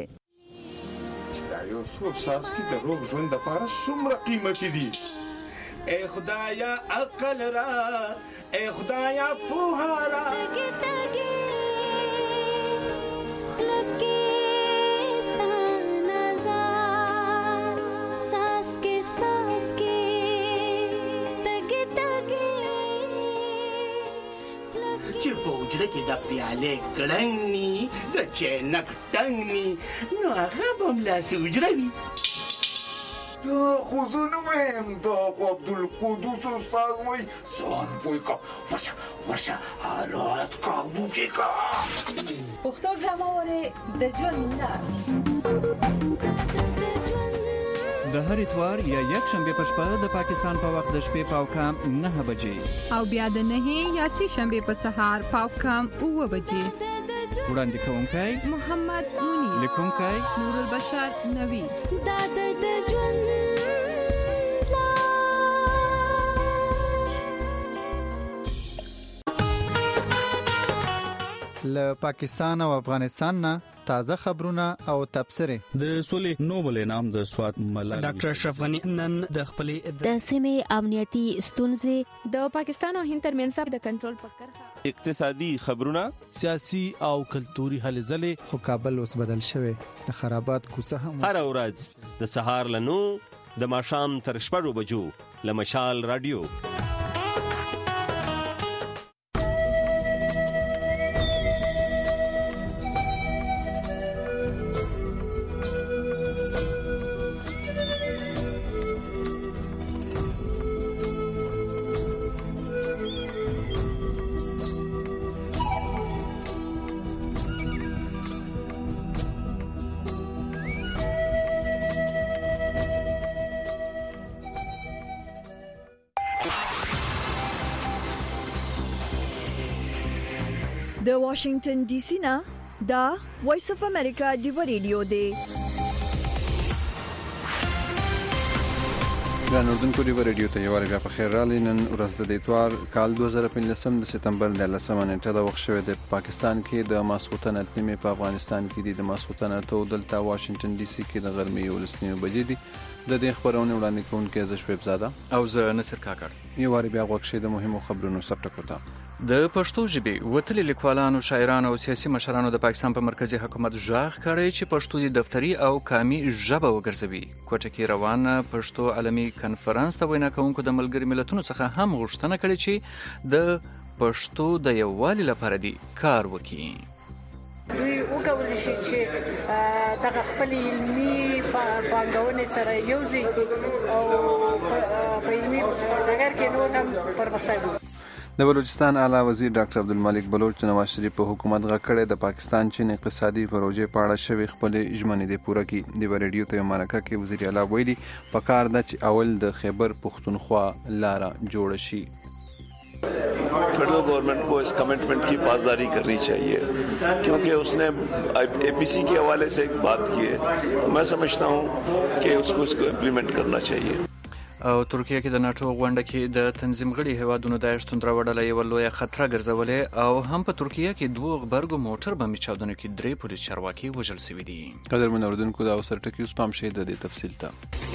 Speaker 23: دا یو څو ساس کې د روغ ژوند د پاره څومره قیمتي دي. اے خدایا عقل را اے خدایا پوهارا
Speaker 24: چې په وجره کې د پیالې کړنګ ني د چینک ټنګ ني نو هغه به ملاسې وجره وي.
Speaker 23: دا خو زه نه وایم دا خو عبدالقدوس استاد وایي ځان پوه که ورشه حالات کابو کې که
Speaker 7: پښتو ډرامه ورې د ژوند
Speaker 3: د هر اتوار یا یک شنبه په شپه د پاکستان په وخت د شپې پاو کام 9 بجې
Speaker 15: او بیا د 9 یا 10 شنبه په سهار پاو کام 9 بجې
Speaker 3: وړاندې کوونکی
Speaker 15: محمد منیر،
Speaker 3: لیکونکی
Speaker 15: نور البشر نوی.
Speaker 4: دا د ژوند
Speaker 6: له پاکستان او افغانستان نه تازه خبرونه او تبصره.
Speaker 21: د سولې نوبل انعام د سواد ملالۍ
Speaker 9: ډاکټر اشرف غنی نن د خپلې
Speaker 4: د سیمې امنیتي ستونزې
Speaker 10: د پاکستان او هند ترمنځ د کنټرول په کرښه،
Speaker 21: اقتصادي خبرونه،
Speaker 17: سیاسي او کلتوري هلې ځلې.
Speaker 6: خو کابل اوس بدل شوی، د خرابات کوڅه هم
Speaker 25: هر ورځ د سهار له 9 د ماښام تر 6 بجو له مشال رادیو.
Speaker 1: د واشنگټن ډي سي نه دا وایس اف امریکا ډیو ریډیو دی.
Speaker 2: ګران اردوونکو، ډیو ریډیو ته یو وار بیا په خیر راغلی. نن ورځ د اتوار کال 2015 د سپتمبر د 10 نیټه د وخت شوې د پاکستان کې د ماسخوتن اتنیمه، په افغانستان کې د ماسخوتن اته دلته واشنگټن ډي سي کې د غرمې 11 بجې دي. د دې خبرونه وړاندې کوونکې زه شویب زاده
Speaker 3: او زه نصر کاکړ.
Speaker 2: یو وار بیا غوښې د مهمو خبرونو سپټکو ته.
Speaker 3: د پښتو ژبې وتلي لیکوالانو، شاعرانو او سیاسي مشرانو د پاکستان په مرکزی حکومت ژغ کړی چې پښتو د دفتري او کامي ژبه وګرځوي. کوټه کې روان پښتو عالمي کنفرانس ته وینا کوونکو د ملګری ملتونو څخه هم غوښتنه کړې چې د پښتو د یووالي لپاره دی کار وکړي.
Speaker 26: دوی وکولای شي چې دغه خپل علمي پانګونې سره یوځي او په علمي ډګر کې نور هم پرمختګ وکړي.
Speaker 2: د بلوچستان اعلی وزیر ډاکټر عبدالملک بلوچ د نواز شریف په حکومت غږ کړی د پاکستان چین اقتصادي پروژې په اړه شوې خپل ژمنې دې پوره کړي. د ریډیو ته مرکه کې وزیر اعلی ویلي پکار ده چې اول د خیبر پختونخوا لاره جوړ شي.
Speaker 5: Federal government को इस कमिटमेंट की पासदारी करनी चाहिए, क्योंकि उसने एपीसी के हवाले से एक बात की है. मैं समझता हूँ कि उसको इम्प्लीमेंट करना चाहिए.
Speaker 3: او ترکیه کې د ناتو غونډه کې د تنظیم غړي هیوادونو د اشتون راوړل یو لوی خطر ګرځولې او هم په ترکیه کې دوه غبرګو موټر بمې چاودنه کې 3 پولیس چارواکي وژل شوي دي.
Speaker 2: قدرمن اوردونکو دا اوسر ټکیوس پام شه د دې تفصیل ته.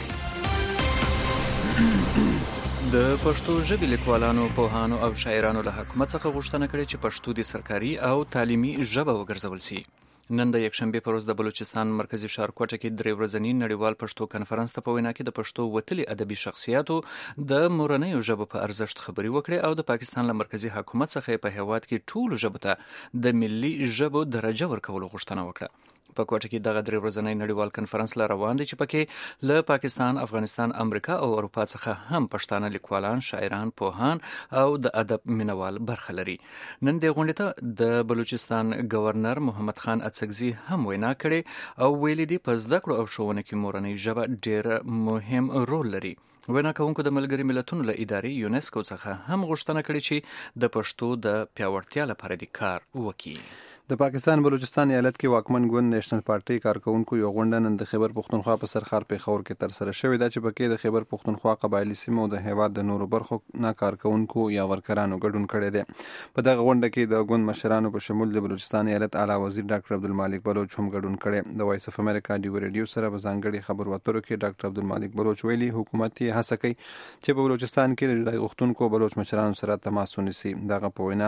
Speaker 2: د
Speaker 3: پښتو ژبې لیکوالانو، پوهانو او شاعرانو له حکومت څخه غوښتنه کړې چې پښتو د سرکاري او تعلیمي ژبه وګرځول شي. نن د یکشنبه پر ورځ د بلوچستان مرکزی ښار کوټه کې 3 ورځنی نړیوال پښتو کنفرانس ته په وینا کې د پښتو وتلي ادبي شخصیاتو د مورنۍ ژبې په ارزښت خبري وکړي او د پاکستان له مرکزی حکومت څخه په هیواد کې ټول ژبو ته د ملي ژبو درجه ورکولو غوښتنه وکړه. په کوټه کې دغه 3 ورځنی نړیوال کنفرانس لا روان دی چې پکې له پاکستان، افغانستان، امریکا او اروپا څخه هم پښتانه لیکوالان، شاعران، پوهان او د ادب مینوال برخه لري. نن د غونډې ته د بلوچستان گورنر محمد خان اڅکزي هم وینا کړې او ویلي دی په زده کړو او ښوونه کې مورنۍ ژبه ډېر مهم رول لري. وینا کوونکو د ملګری ملتونو له ادارې یونسکو څخه هم غوښتنه کړې چې د پښتو د پیاوړتیا لپاره د کار وکړي.
Speaker 2: د پاکستان بلوچستان ایالت کې واکمن ګوند نېشنل پارټي کارکونکو یو غونډه نن د خیبر پختونخوا په سرخار پیښور کې تر سره شوې ده چې پکې د خیبر پختونخوا قبایلی سیمو د هیواد د نورو برخو نه کارکونکو یا ورکرانو ګډون کړی دی. په دغه غونډه کې د ګوند مشرانو په شمول د بلوچستان ایالت اعلی وزیر ډاکټر عبدالملک بلوچ هم ګډون کړی. د وایس اف امریکا ډیو ریډیو سره په ځانګړي خبرو اترو کې ډاکټر عبدالملک بلوچ ویلي حکومت یې هڅه کوي چې په بلوچستان کې د غوښتونکو بلوچ مشرانو سره تماس ونیسي. دغه په وینا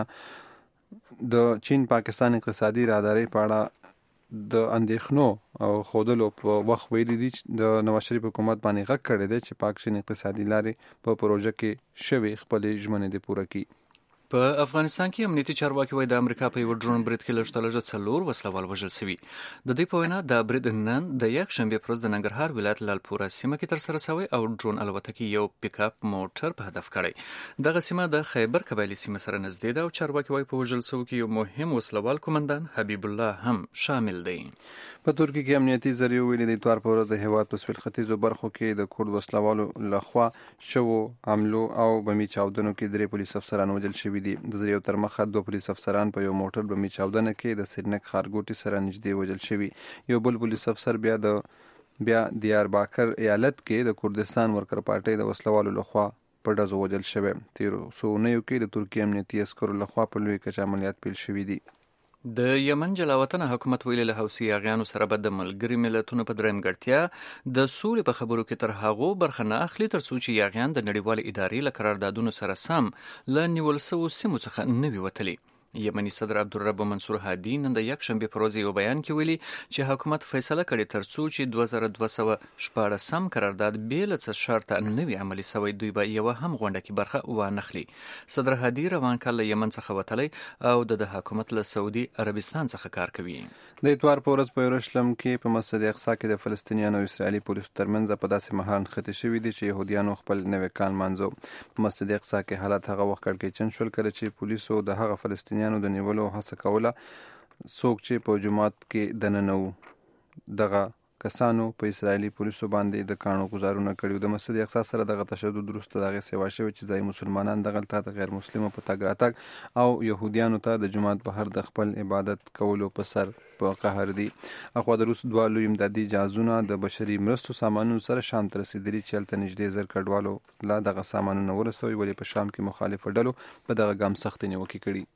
Speaker 2: د چین پاکستان اقتصادي راداري په اړه د اندېښنو او خودلو په وخت ویلي دي چې د نواز شریف حکومت باندې غږ کړی دی چې پاک چین اقتصادي لارې په پروژه کې شوي خپل ژمنې دې پوره کړي.
Speaker 3: په افغانستان کې امنیتي چارواکي وایي د امریکا په یو ډرون برید کې لږ 4 وسلوال وژل شوي. د دې په وینا د برید نن د یکشنبه پر ورځ د ننګرهار ولایت لالپوره سیمه کې تر سره شوی او ډرون الوتکې یو پیک اپ موټر په هدف کړی. دغه سیمه د خیبر قبایلی سیمه سره نږدې ده او چارواکي وایي په وژل شوو کې یو مهم وسلوال قومندان حبیب الله هم شامل دی.
Speaker 2: په ترکیه کې امنیتي ذریعو ویلي د اتوار په ورځ د هیواد په سویل ختیځو برخو کې د کورد وسلوالو لخوا شوو حملو او بمي چاودنو کې 3 پولیس افسران وژل شوي شوي دي. د زریو تر مخه 2 پولیس افسران په یو موټر بمي چاودنه کې د سرینک ښارګوټي سره نږدې وژل شوي. یو بل پولیس افسر بیا دیارباکر ایالت کې د کردستان ورکر پارټۍ د وسلوالو لخوا په ډزو وژل شوی. تیرو څو اونیو کې د ترکیې امنیتي عسکرو لخوا په لوی کچه عملیات پیل شوي دي.
Speaker 3: د یمن جلاوطن حکومت ویلي له حوثي اغیانو سره به د ملګري ملتونو په درېمګړتیا د سولې په خبرو کې تر هغو برخه نه اخلي تر څو چې یاغیان د نړیوالې ادارې له قراردادونو سره سم له نیول شویو سیمو څخه نه وي وتلي. یمني صدر عبدالرب منصور هادي نن د یکشنبې په ورځ یو بیان کې ویلي چې حکومت فیصله کړې تر څو چې 2214 قرارداد بې له څه شرطه نه وي عملي شوی دوی به یوه هم غونډه کې برخه وانخلي. صدر هادي روان کال له یمن څخه وتلی او د حکومت له سعودي عربستان څخه کار کوي.
Speaker 2: د اتوار په ورځ په یروشلم کې په مسجد اقصی کې د فلسطینیانو او اسرائیلي پولیسو ترمنځ په داسې مهال نښتې شوي دي چې یهودیانو خپل نوی کال لمانځه. په مسجد اقصی کې حالت هغه وخت کړکېچن شول کله چې پولیسو د هغه فلسطینیانو د نیولو هڅه کوله څوک چې په جومات کې دننه وو. دغه کسانو په اسرائیلي پولیسو باندې د کاڼو ګزارونه کړي. د مسجد اقصی سره دغه تشدد وروسته د هغې سیوا شوی چې ځایي مسلمانان دغلته د غیر مسلمو په تګ راتګ او یهودیانو ته د جومات بهر د خپل عبادت کولو په سر په قهر دي. اخوا د روس 2 لوی امدادي جهازونه د بشري مرستو سامانونو سره شام ته رسېدلي چې هلته نږدې 1000 کډوالو لا دغه سامانونه ورسوي، ولې په شام کې مخالفو ډلو په دغه ګام سختې نیوکې کړي.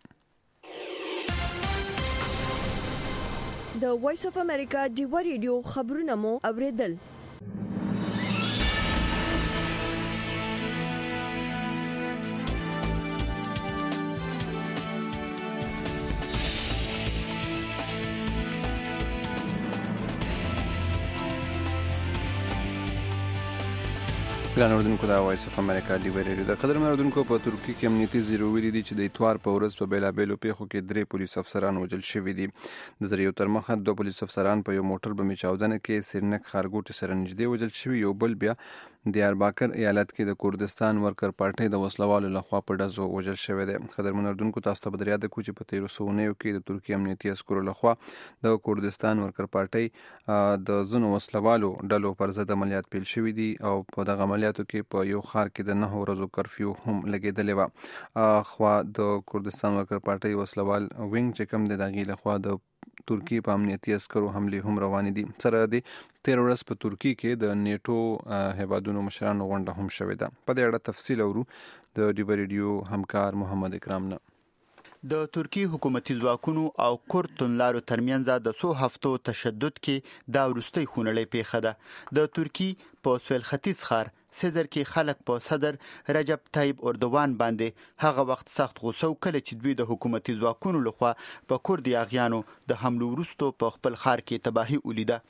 Speaker 1: د وایس اف امریکا ډیوا ریډیو خبرونه مو اوریدل.
Speaker 2: ګران اوردونکو د وایس اف امریکا ډیوا ریډیو د قدر اوردونکو په ترکیه کې امنیتي زیرو ویلي دي چې د اتوار په ورځ په بیلابیلو پیښو کې 3 پولیس افسران وژل شوي دي. د زریو تر مخه 2 پولیس افسران په یو موټر بمي چاودنه کې سرینک ښارګوټي سره نږدې وژل شوي. یو بل بیا دیارباکر ایالت کې د کردستان ورکر پارټۍ د وسلوالو لخوا په ډزو وژل شوی دی. قدرمن اوردونکو تاسو ته به یاد کړو چې په 1300 کې د ترکیې امنیتي عسکرو لخوا د کردستان ورکر پارټۍ د ځینو وسلوالو ډلو پر ضد عملیات پیل شوي دي او په دغه عملیاتو کې په یو ښار کې د 9 ورځو کرفیو هم لګېدلې وه. خوا د کردستان ورکر پارټۍ وسلوال وینګ چې کوم د هغې لخوا د ترکیې په امنیتي عسکرو حملې هم روانې دي. سره د 13 ورځ په ترکیې کې د نیټو هیوادونو مشرانو غونډه هم شوې ده. په دې اړه تفصیل اورو د ډیوا ریډیو همکار محمد اکرام نه.
Speaker 8: د ترکی حکومتي ځواکونو او کورد توندلارو ترمنځ د 100 هفتو تشدد کې دا وروستۍ خونړۍ پیښه ده. د ترکی په سویل ختیځ ښار سیزر کې خلک په صدر رجب طیب اردوغان باندې هغه وخت سخت غوسه کله چې دوی د حکومتي ځواکونو لخوا په کورد یاغیانو د حملو وروسته په خپل ښار کې تباهي ولیده.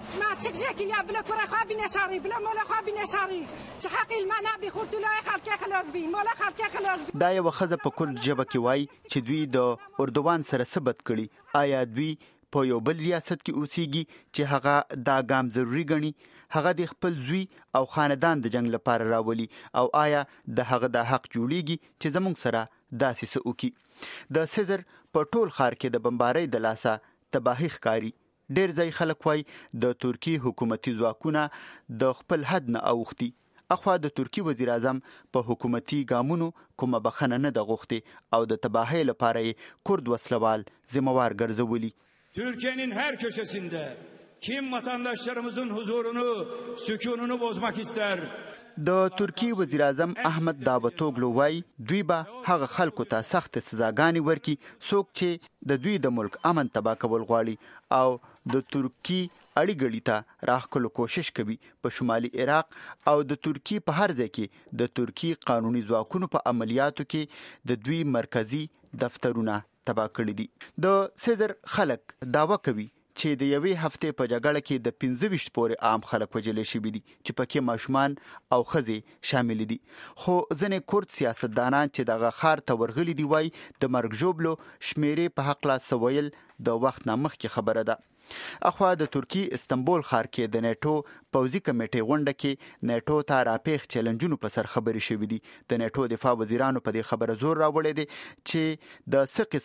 Speaker 8: دا یوه ښځه په کورد ژبه کې وایي چې دوی د اردوغان سره څه بد کړي. آیا دوی په یو بل ریاست کې اوسېږي چې هغه دا ګام ضروري ګڼي؟ هغه د خپل زوی او خاندان د جنگ لپاره راولي او آیا د هغه د حق جوړیږي چې زموږ سره داسې څه وکړي؟ د سیزر په ټول ښار کې د بمبارۍ د لاسه تباهي ښکاري. ډېر ځای خلک وایي د ترکی حکومتي ځواکونه د خپل حد نه اوښتي. اخوا د ترکی وزیر اعظم په حکومتي ګامونو کومه بخښنه نه ده غوښتې او د تباهۍ لپاره یې کورد وسلوال ذمهوار ګرځولي.
Speaker 11: Türkiye'nin her köşesinde kim vatandaşlarımızın huzurunu, sükununu bozmak ister?
Speaker 8: د ترکی وزیر اعظم احمد داوتوغلو وایي دوی به هغه خلکو ته سخت سزاګانې ورکړي څوک چې د دوی د ملک امن تباه کول غواړي او د ترکی اړیګړي ته راخکلو کوشش کوي. په شمالي عراق او د ترکی په هر ځای کې د ترکی قانوني ځواکونو په عملیاتو کې د دوی مرکزی دفترونه تباه کړي دي. د سیزر خلک داوا کوي چې د یوې هفتې په جګړه کې د 25 پورې عام خلک وژل شوي دي چې پکې ماشومان او ښځې شامل دي. خو ځینې کورد سیاستدانان چې دغه ښار ته ورغلي دي وایي د مرګ ژوبلو شمیرې په هکله څه ویل د وخت نه مخکې خبره ده. اخوا د ترکی استنبول ښار کې د نیټو پوځي کمیټې غونډه کې نیټو ته راپېښ چیلنجونو په سر خبرې شوي دي. د نیټو دفاع وزیرانو په دې خبره زور راوړی دی چې د څه قسم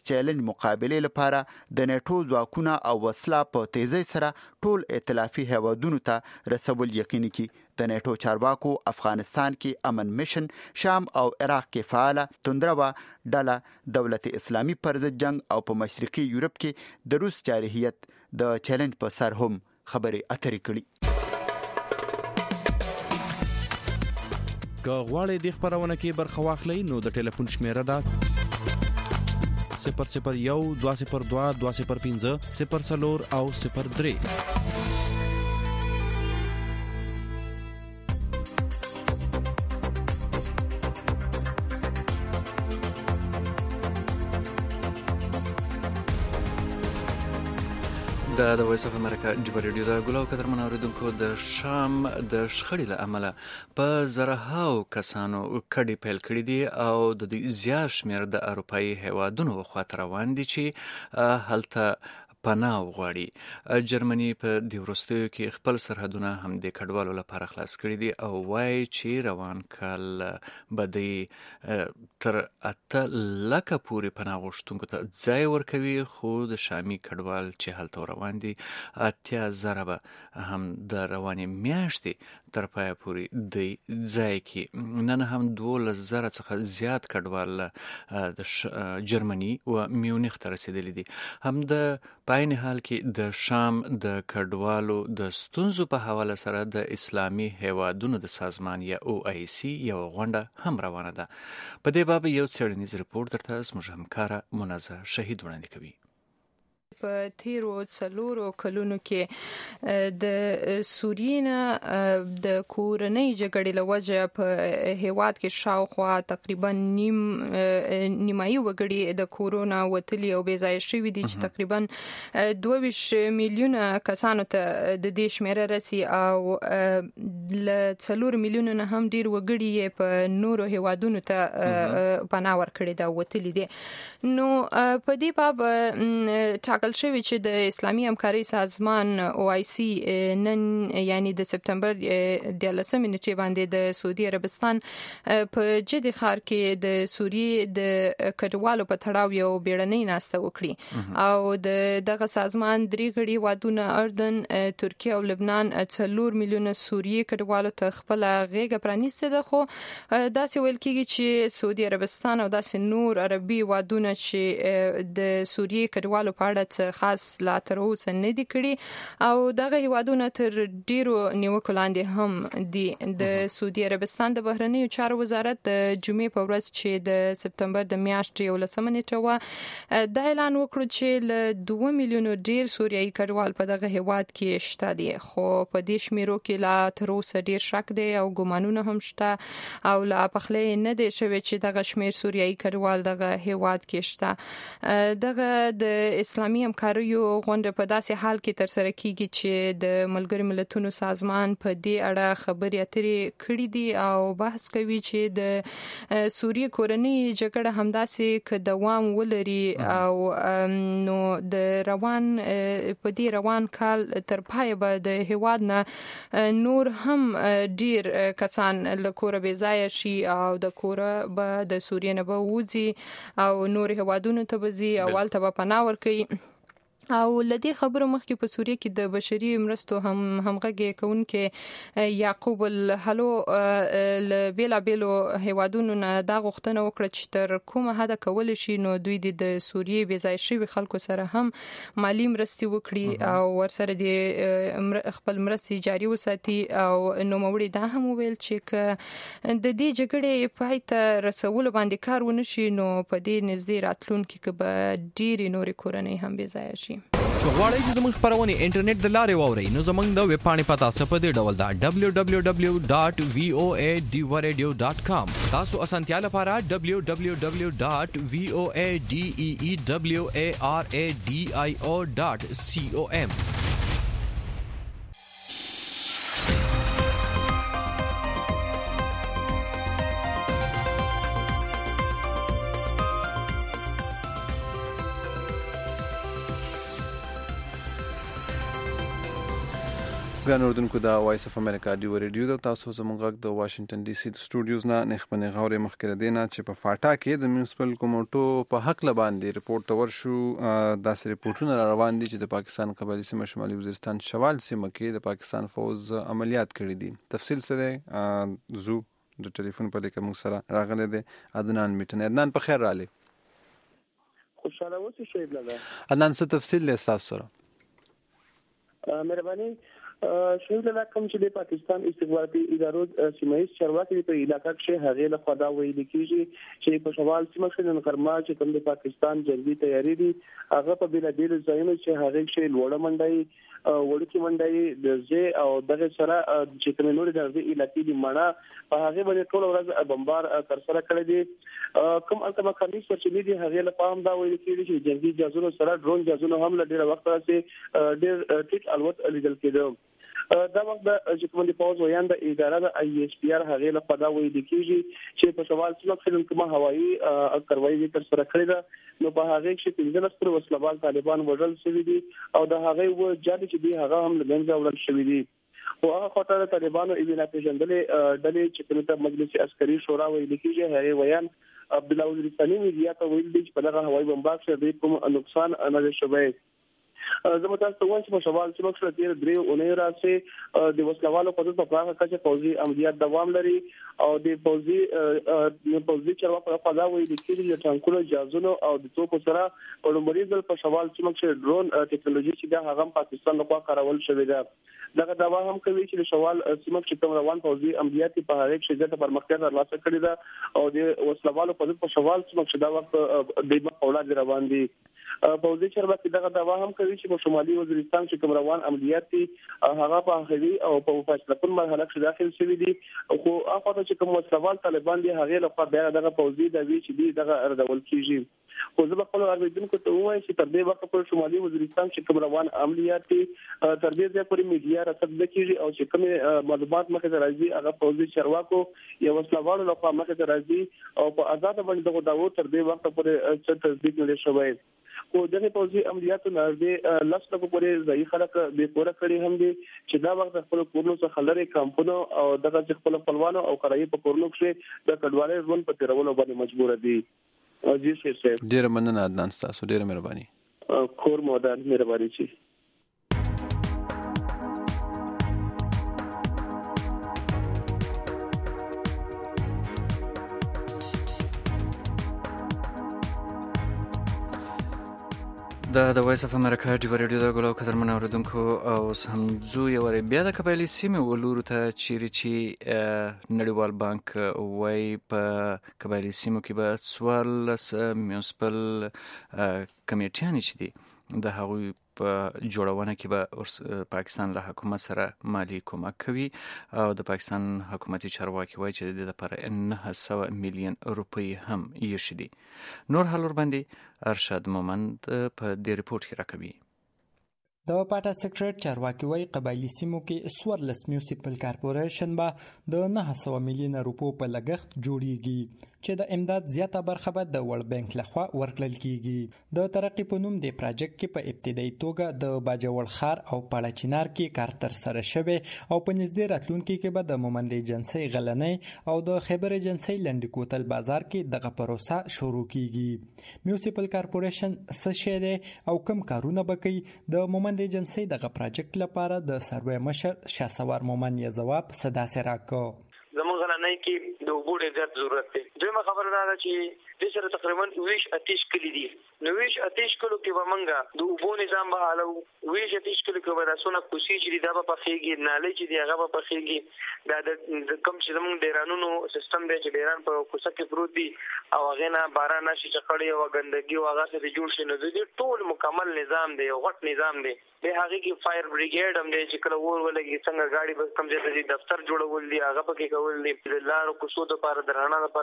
Speaker 8: چیلنج مقابله لپاره د نیټو ځواکونه او وسله په تیزی سره ټول ائتلافي هیوادونو ته رسول یقیني کړي. د نیټو چارواکو افغانستان کې امن میشن، شام او عراق کې فعاله توندروا ډله دولت اسلامي پر ضد جنگ او په مشرقي یورپ کې د روس جارحیت د چیلنج په سر هم خبرې اترې کړي.
Speaker 12: که غواړئ د خبرونه کې برخه واخلئ نو د ټلیفون شمیره ده 001 202 205 04 او 03.
Speaker 3: د وایس اف امریکا ډیو ریډیو د ګلاو قدرمن اوریدونکو د شام د شخړې له امله په زرهاو کسانو کډي پیل کړي دي او د دې زیات شمیر د اروپאי هیوادونو خواته روان دي چې هلته پناه وغواړي. جرمني په دې وروستیو کې خپل سرحدونه هم د کډوالو لپاره خلاص کړي دي او وایي چې روان کال به د تر 8 لکه پورې پناه غوښتونکو ته ځای ورکوي، خو د شامي کډوال چې هلته روان دي 80,000 به هم د روانې میاشتې تر پایه پورې د ځای کې. نن هم 12,000 څخه زیات کډوال د جرمني او میونخ ته رسیدلي دي. هم د پاین حال کې د شام د کډوالو د ستونزو په حواله سره د اسلامي هیوادونو د سازمان یا OIC یو غونډه هم روانه ده. په دې باب یو څېړنیز ریپورت درته زموږ همکاره منازه شهید وړاندې کوي.
Speaker 13: په تیرو 4 کلونو کې د سوریې نه د کورنۍ جګړې له وجه په هیواد کې شاوخوا تقریبا نیمایي وګړي د کورونا وتلي او بې ځایه شوي دي چې تقریبا 22 میلیونه کسانو ته د دې شمیره رسي او ل 4 میلیونه نه هم ډیر وګړي په نورو هیوادونو ته پناه ورکړي دا وتلي دي. نو په دې باب ټاکل شوی چې د اسلامي همکاري سازمان OIC نن یعنی د سپتمبر 13 نیټې باندې د سعودي عربستان په جدي ښار کې د سوریې د کډوالو په تړاو یو بیړنۍ ناسته وکړي او دغه سازمان درې غړي هیوادونه اردن، ترکیه او لبنان 4 میلیونه سوریې کډوالو ته خپل غېږه پرانیسته ده. خو داسې ویل کېږي چې سعودي عربستان او داسې نور عربي هیوادونه چې د سوریې کډوالو په اړه خاص لا تر اوسه نه دي کړي او دغه هیوادونه تر ډیرو نیوکو لاندې هم دي. د سعودي عربستان د بهرنیو چارو وزارت د جمعې په ورځ چې د سپتمبر د میاشتې 11 نیټه و دا اعلان وکړ چې له 2 میلیونو ډیر سوریایي کډوال په دغه هیواد کې شته دي. خو په دې شمیرو کې لا تر اوسه ډیر شک دی او ګمانونه هم شته او لا پخلې نه دی شوی چې دغه شمیر سوریایي کډوال دغه هیواد کې شته. دغه د اسلامي همکاریو غونډه په داسې حال کې تر سره کیږي چې د ملګرو ملتونو سازمان په دې اړه خبرې اترې کړې دي او بحث کوي چې د سوریې کورنۍ جګړه همداسې که دوام ولري او نو د روان کال تر پای به د هیواد نه نور هم ډیر کسان له کوره بې ځایه شي او د کوره به د سوریې نه به وځي او نور هیوادونو ته به ځي او هلته به پناه ورکوي. او لدې خبرو مخکې په سوریه کې د بشري مرستو همغږي کوونکې یعقوب الحلو له بیلابیلو هیوادونو نه دا غوښتنه وکړه چې تر کومه حده کولی شي نو دوی د سوریې بې ځای شوي خلکو سره هم مالی مرستې وکړي او ورسره د خپل مرستې جاري وساتي. او نوموړي دا هم وویل چې که د دې جګړې پای ته رسولو باندې کار ونه شي نو په دې نږدې راتلونکي کې به ډېرې نورې کورنۍ هم بې ځایه شي.
Speaker 12: غواړئ چې زموږ خبرونه انټرنیټ د لارې واورئ نو زموږ د ویب پاڼې پتا په دې ډول ده www.voadeewaradio.com. تاسو اسانتیا لپاره www.voadeewaradio.com.
Speaker 2: ګران اردوونکو دا وایس اف امریکا ډیو ریډیو د تاسو زموږ غږ د واشنگټن ډي سي سټوډیوز نه نخبنه غوړې مخکې دینا چې په فاټا کې د میونسپل کومټو په حق لباندې ریپورت تور شو. داسې ریپورتونه روان دي چې د پاکستان قبایلی سیمه شمالي وزیرستان شوال سیمه کې د پاکستان فوز عملیات کړي دي. تفصیل سره زو د ټلیفون په لیکه موږ سره راغلی دی عدنان میټن. عدنان په خیر رالی؟
Speaker 14: خوشاله اوسئ شهید لاله.
Speaker 2: عدنان څه تفصیل دی تاسو سره؟
Speaker 14: مهرباني شهید لاله کوم چې د پاکستان استخباراتي ادارو سیمایي چارواکي په علاقې کې هغه له خوا دا ویل کیږي چې په شمال سیمه کې د نقرما چې کوم د پاکستان جنگي تیاری دي هغه په بل ډیر ځایونو چې هغه کې لوړه منډي وړکی منډي د زه او دغه سره چې کوم نور د علاقې دی مانا په هغه باندې ټول ورځ بمبار تر سره کړی دي. کوم التما خمیس چې دی هغه له پام دا ویل کیږي چې جنگي جاسوسو سره ډرون جاسوسو هم له ډیر وخت راځي ډیر ټیټ الوت لیدل کېدو. دا وخت چې کوم د پوز ویاند اداره د آی ایس پی آر هغه له خوا ویل کیږي چې په شمال سیمه کې کوم هوایي کاروایی تر سره کړی ده نو په هغه کې 15 پر وسلوال طالبان وژل شوی دي او د هغه و جادي چې دی هغه هم لږه وړل شوی دي. او هغه خاطر طالبانو ایبنا پیژندلې ډلې چې کومه مجلس عسکري شورا ویل کیږي هغه ویان عبد الله وزیرستاني میډیا ته ویل دي چې په دغه هوایي بمبار سره کوم نقصان نه شوی. زموږ تاسو وایي چې په شمال سیمه کې تیر درې اونۍ راځي د وسلوالو په توګه په هغه کچه فوزي عملیات دوام لري او د فوزي چارواکو په خوا ویل کېږي چې ټانکونو جازونو او د توپو سره په لومړي ځل په شمال سیمه کې ډرون ټیکنالوژي چې دا هغه پاکستان لخوا کارول شوې ده. دغه داوا هم کوي چې د شمال سیمه کې کوم روان فوزي عملیات په هغه کې ځکه پرمختګ ترلاسه کړی ده او د وسلوالو په شمال سیمه کې دا وخت د مقاولات روان دي. فوزي چارواکي دغه داوا هم کوي چې په شمالي وزیرستان کې کوم روان عملیات دي هغه په اخري او په فاصله کن مرحله کې داخل شوی دي خو هغه چې کوم وسلوال طالبان دي هغه لخوا بیا دغه فوزي د وی چې دي دغه اردول کیږي. خو زه په خپل اوریدونکو ته وایم چې تر دې وخت په شمالي وزیرستان کې کوم روان عملیات دي تر دې ځای پورې میډیا رسد کیږي او چې کوم معلومات مخه راځي هغه فوزي چارواکو یا وسلوالو لخوا مخه راځي او په آزاد باندې دغه داو تر دې وخت پورې څه تصدیق نه شوی. او دغه فوزي عملیاتو نه د لاسو پورې ځای خلک به پوره کړی هم دي چې دا وخت خپل کورونو څخه لري کمپونو او دغه خپل خپلوانو او قرایي په کورونو کې د کډوالۍ ژوند په تیرولو باندې مجبور دي. جی سر
Speaker 2: ډیر مننه عدنان تاسو ډیر مهرباني.
Speaker 14: کور مودان مهرباني چی.
Speaker 3: د وایس اف امریکا ډیو ریډیو د غلو قدرمن اوریدونکو او هم زو یو ری بیا د قبایلی سیمه ولور ته چیرچی نړیوال بانک وای په قبایلی سیمه کې به 14 میونسپل کمیټیان چې دي د هغوی په جوړونه کې به پاکستان له حکومت سره مالی کومک کوي او د پاکستان حکومتي چارواکي وایي چې د لپاره 900 میلیون روپۍ هم یې شدي. نور حل ور باندې ارشد مومند په دې ریپورت کې راکوي.
Speaker 16: د پاټا سیکریټ چارواکي وایي قبایلی سیمو کې 14 میونسپل کارپوریشن به د 900 میلیون روپو په لګښت جوړیږي چې د امداد زیاته برخه به د ورلد بانک لخوا ورکړل کیږي. د ترقی په نوم د پروژې کې په ابتدایي توګه د باجوړ خار او پاړه چنار کې کار تر سره شوی او په نږدې راتلونکي کې به د مومند ایجنسی غلنۍ او د خیبر ایجنسی لنډ کوتل بازار کې دغه پروسه شروع کیږي. میونسپل کارپوریشن څه شی دی او کوم کارونه به کوي؟ د مومند ایجنسی دغه پروژې لپاره د سروې مشر شاسوار مومن یې جواب صدا سره راکو.
Speaker 18: زموږ غلنۍ کې د اوبو ډېر زیات ضرورت دی. دویمه خبره دا ده چې دې سره تقریبا 20 کلی دي. 20 کلو کې به موږ د اوبو نظام به حالو 20 کلو کې به راسونه کوسي چې دا به پخېږي نالۍ چې دی هغه به پخېږي دا د کم چې زموږ ډیرانونو سیستم دی چې ډیران په کوڅه کې پروت دي او هغه نه باران نشي چخړې او ګندګي او هغه څه جوړ شي نو دې ټول مکمل نظام دی غټ نظام دی. د هغه کې فایر بریګیډ هم دی چې کله ور ولګي څنګه گاډي به کم ځای ته دفتر جوړول دي هغه پکې کول دي د لارو کوڅو لپاره د رڼا لپاره شمشاني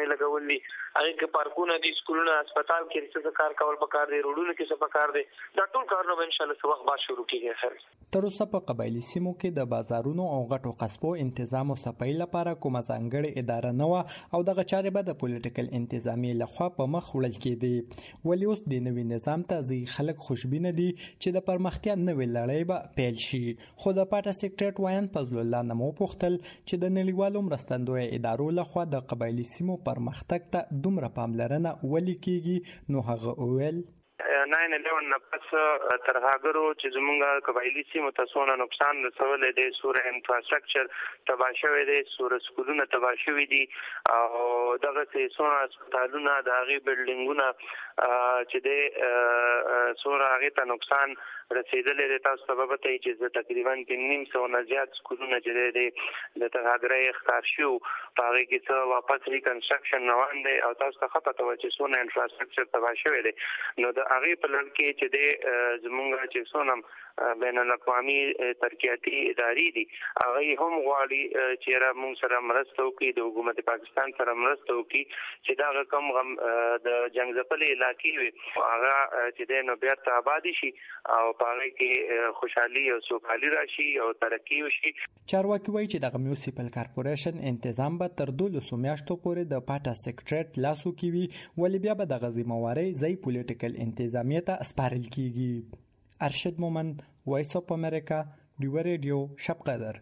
Speaker 18: ونې لګول دي هغه کې پارکونه دي سکولونه هسپتال کې څه کار کول پکار دي روډونو کې څه پکار دي دا ټول کارونه به ان شاء الله څه وخت بعد شروع کیږي. خیر
Speaker 16: تر اوسه په قبایلی سیمو کې د بازارونو او غټو قصبو تنظیم او صفای لپاره کومه ځانګړې اداره نه و او دغه چارې به د پولیټیکل انتظامیې لخوا په مخ وړل کېدې. ولې اوس د نوي نظام ته ځي خلک خوشبینه دي چې د پرمختیا نوې لړۍ به پیل شي. خو د پاټا سیکریټریټ وایان فضل الله نمو پوښتل چې د نړیوالو مرستندوی ادارو لخوا د قبایلی سیمو پرمختګ ته دومره پاملرنه ولې کیږي. نو هغه وویل
Speaker 18: 9/11 نه پس تر هغه چې زمونږ قبایلی سیمو ته څونه نقصان رسولې دي سور انفراستراکچر تباہ شوی دی سور سکولونه تباہ شوی دي او دغه څونه هسپتالونه د هغې بلډینګونه چې د سور هغې ته نقصان رسیدلې دی. تاسو ته به پته چې تقریبا 900 نه زیات سکولونه چې دی د ترهګرۍ ښکار شو په هغې کې څه واپس ریکنسټرکشن روان دی او تاسو ته ښه پته وه چې څونه انفراستراکچر تباہ شوی دی. نو د هغې په لړ کې چې دی زمونږ چې څونه بین الاقوامي ترقیاتي ادارې دي هغه هم غواړي چې را موږ سره مرسته وکړي د حکومت پاکستان سره مرسته وکړي چې دا کم غم د جنگ ځپلې علاقې وي هغه چې دی نو بیرته آبادي شي او په هغې کې خوشحالي او سوکالي راشي او ترقي وشي.
Speaker 16: چارواکي وایي چې دغه میونسپل کارپوریشن انتظام به تر 12 میاشتو پورې د پاټا سیکریټریټ لاسو کې وي ولې بیا به دغه ذمہواري ځای پولیټیکل انتظامیه ته سپارل کیږي. ارشد مومند وایس اف امریکا ډیو ریډیو شب قدر.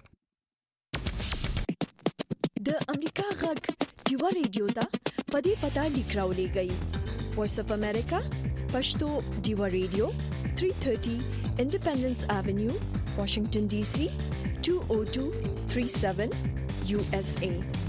Speaker 1: د امریکا غږ ډیو ریډیو ته په دې پتا لیک راولېږئ وایس اف امریکا پښتو ډیو ریډیو 330 انډیپندنس ایونیو واشنگټن ډي سي 20237 USA.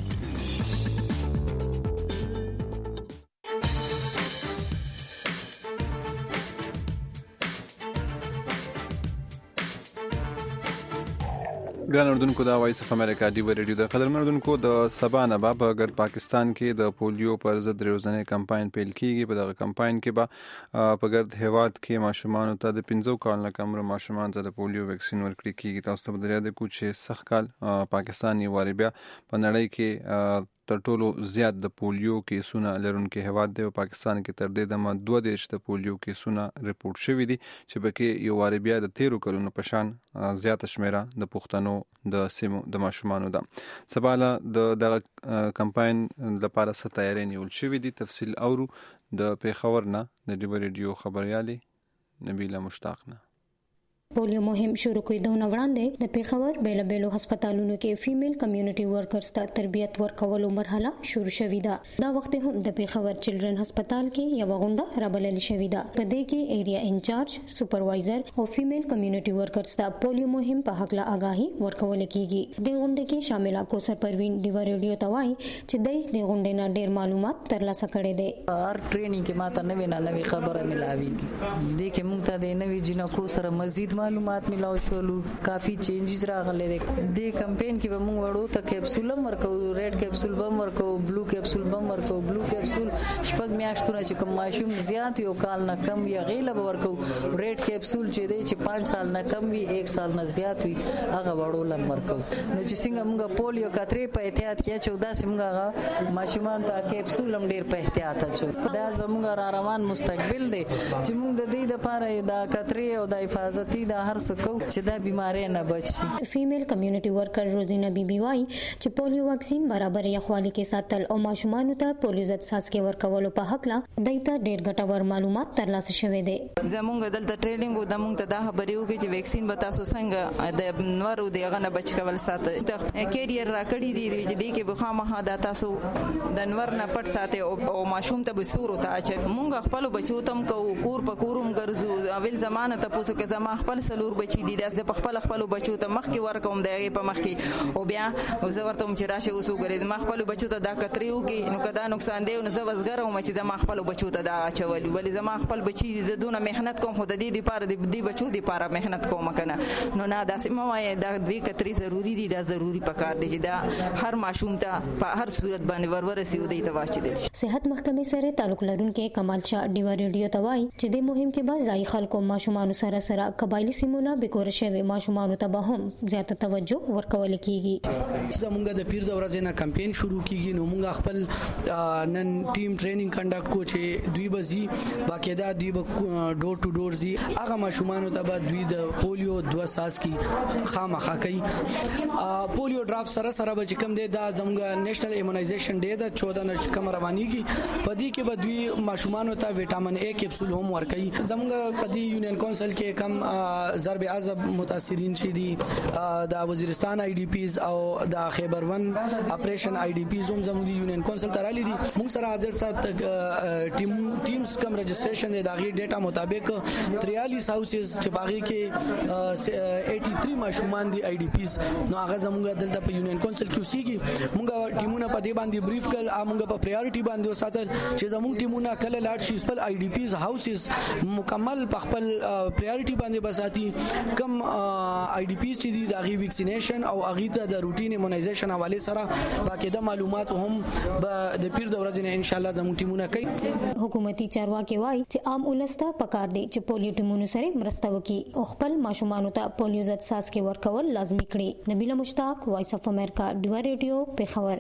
Speaker 2: ګران اردوونکو دا وایس اف امریکا ډیو ریډیو د قدرمن اردوونکو د سبا نه به ګرد پاکستان کې د پولیو پر ضد ورځنی کمپاین پیل کیږي. په دغه کمپاین کې به په ګرد هیواد کې ماشومان ته د 15 کال نه کم ماشومان ته د پولیو ویکسین ورکړي کیږي. تاسو ته بدریا د کوچ سخت کال پاکستان یې واری بیا په نړۍ کې تر ټولو زیات د پولیو کیسونه لرونکي هیواد دی. پاکستان کې تر دې دمه 2 د پولیو کیسونه ریپورت شوي دي چې پکې یو واری بیا د 13 کلونو په شان زیات شمیره د پښتنو د سیمو د ماشومانو ده. سباله د کمپاین لپاره څه تیاری نیول شوي دي تفصیل اورو د پیښور نه د ډیو ریډیو خبريالي نبیله مشتاق نه.
Speaker 7: پولیو مهم شروع کېدو وړاندې د پیښور بیلابېلو هسپتالونو کې فیمیل کمیونټي ورکرز ته تربیت ورکولو مرحله شروع شوې ده. دا وخت هم د پیښور چلډرن هسپتال کې یو غونډه رابلل شوې ده. په دې کې ایریا انچارج سپروایزر او فیمیل کمیونټي ورکرز ته پولیو مهم په حق لا آگاهي ورکول کیږي. د غونډې کې شامل کوثر پروین ډیو ریډیو ته وایي چې د غونډې نه ډېر معلومات ترلاسه کړي دي.
Speaker 19: هر ټریننګ کې ماته نوې خبره ملاويږي. د کې موږ ته د نوې جنکو سره مزید معلومات ملاو شول. کافی چینجز راغلي دي. د کمپاین کې به موږ وړو ته کیپسول ورکو ریډ کیپسول بم ورکو بلو کیپسول بم ورکو بلو کیپسول شپږ میاشتونه چې کوم ماشوم زیات یو کال نه کم وي غیله به ورکو. ریډ کیپسول چې دی چې 5 سال نه کم وي 1 سال نه زیات وي هغه وړو لم ورکو. نو چې څنګه موږ پولیو کترې په احتیاط کې 14 سیمه ماشومان ته کیپسول هم ډیر په احتیاط اچو. دا زموږ را روان مستقبل دی چې موږ د دې لپاره دا کترې او د حفاظتي د هر څه کو چې دا بیماری نه بچي.
Speaker 7: فیمیل کمیونټي ورکر روزینا بیبي وايي چې پولیو واکسین برابر یخوالي کې ساتل او ماشومان ته پولیو ضد څاڅکي ورکولو په حق لا دایته ډیر ګټور معلومات ترلاسه شوي دي.
Speaker 19: زمونږ دلته ټریننګ او زمونږ ته دا خبرې وکړي چې ویکسین به تاسو څنګه د نورو دغه نه بچ کول ساتي. د کیریئر راکړي دي چې دې کې بخامه دا تاسو د نور نه پټ ساتي او ماشوم ته به سورو ته اچي. مونږ خپل بچو تم کو کور په کورم ګرځو. اول زمانه ته پوسو کې زما خپل سلور بچی دي د خپل بچو ته مخ کې ورکوم دغه په مخ کې او بیا زه ورته چې راشه اوسو ګرځم خپل بچو ته دا کتریو کې نو کدا نقصان دی
Speaker 9: نو زه وزګر او چې زما خپل بچو ته دا چولي ولې زما خپل بچي زه دونه مهنت کوم خو د دې لپاره د دې بچو لپاره مهنت کوم کنه نو نه داسې ما وایي دا دوی کتري ضروری دي دا ضروری پکار دي چې دا هر ماشوم ته په هر صورت باندې ورسي ودی ته واچیدل شي.
Speaker 7: صحت محکمې سره تعلق لرونکي کمال شاه ډیوا ریډیو ته وایي چې د مهم کې به ځای خلکو ماشومان سره قبایلی سیمونه به کور شوی ماشومان ته به هم زیاته توجه ورکول کیږي.
Speaker 15: زمونږ د پیر د ورځې نه کمپاین شروع کیږي نو موږ خپل نن ټیم ټریننګ کنډکټ کو چې دوی بزي باقاعده دوی ډور ټو ډور زی هغه ماشومان ته به دوی د پولیو 2 ساس کی خامخا کوي. پولیو ډراپ سره به کوم دی دا زموږ نېشنل ایمونایزیشن ډے د 14 نه کوم روانيږي پدې کې به دوی ماشومان ته وټامین A کیپسول هم ورکوي. زموږ پدې یونین کونسل کې کم ضرب اعظم متاثرین شي دي د وزیرستان IDPs او د خیبر ون اپریشن IDPs هم زموږ یونین کونسل ترالی دي. موږ سره حاضر سات ټیمز کم رجسٹریشن دی داغي ډیټا مطابق 43 هاوسز چې باغی کې 83 ماشومان دي IDPs نو هغه زموږ دلته په یونین کونسل کې اوسېږي. موږ ټیمونه په دې باندې بریف کړل موږ په پرایورټي باندې وساتل چې زموږ ټیمونه کله لاړ شي خپل IDPs هاوسز مکمل په خپل پرایورټي باندې بساتي. کم IDPs چې دي داغي ویکسینیشن او اغه ته د روټین ایمونایزیشن حواله سره باقاعده معلومات هم د پیر د ورځې نه ان شاء الله زموږ ټیمونه کوي.
Speaker 7: حکومتي چارواکي وایي چې عام ولسته پکار دی چې پولیو ټیمونو سره مرسته وکړي او خپل ماشومان ته پولیو ضد ساس کې ورکول لازمي کړي. نبیله مشتاق، وایس اف امریکا، ډیوا ریډیو، پیښور.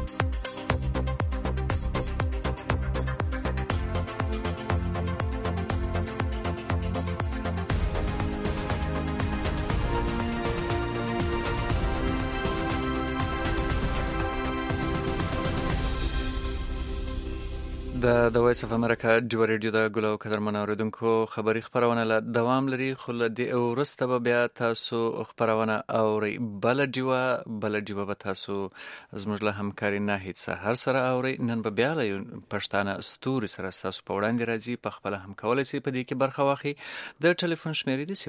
Speaker 3: د وایس اف امریکا ډیوا ریډیو د ګلو قدرمن اوریدونکو خبری خبرونه له دوام لري خو له دې ورسته به بیا تاسو خبرونه اوري بل ډیوا به تاسو زموږ له همکاري نه هیڅ هر سره اوري. نن به بیا له پښتانه استوري سره تاسو په وړاندې راځي په خپل هم کولای شي په دې کې برخه واخلي. د ټلیفون شمیرې دي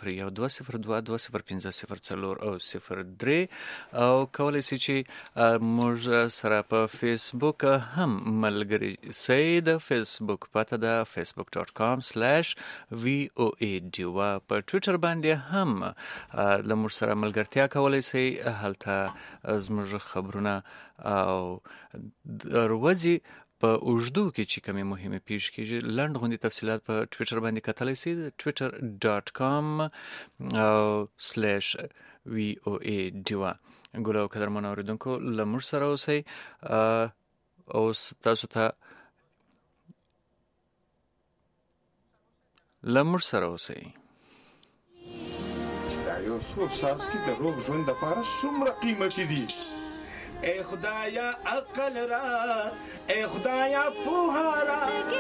Speaker 3: 001202205004 او 03 او کولای شي چې موږ سره په فیسبوک هم ملګری سي د فیسبوک پته د facebook.com/VOA ډیوا په ټوئیټر باندې هم لمر سره ملګرتیا کولای شي. هلته زموږ خبرونه او دروازي په اوږدو کې چې کومه مهمه پیښ کیږي لنډ غونډې تفصيلات په ټوئیټر باندې کتلای شي. twitter.com/VOA ډیوا. ګورو قدرمن اوریدونکو لمر سره اوسئ او تاسو ته لمر سره اوسئ.
Speaker 20: دا یو څو ساس کې د روغ ژوند لپاره څومره قیمتي دي. اے خدایا عقل را اے خدایا پوهارا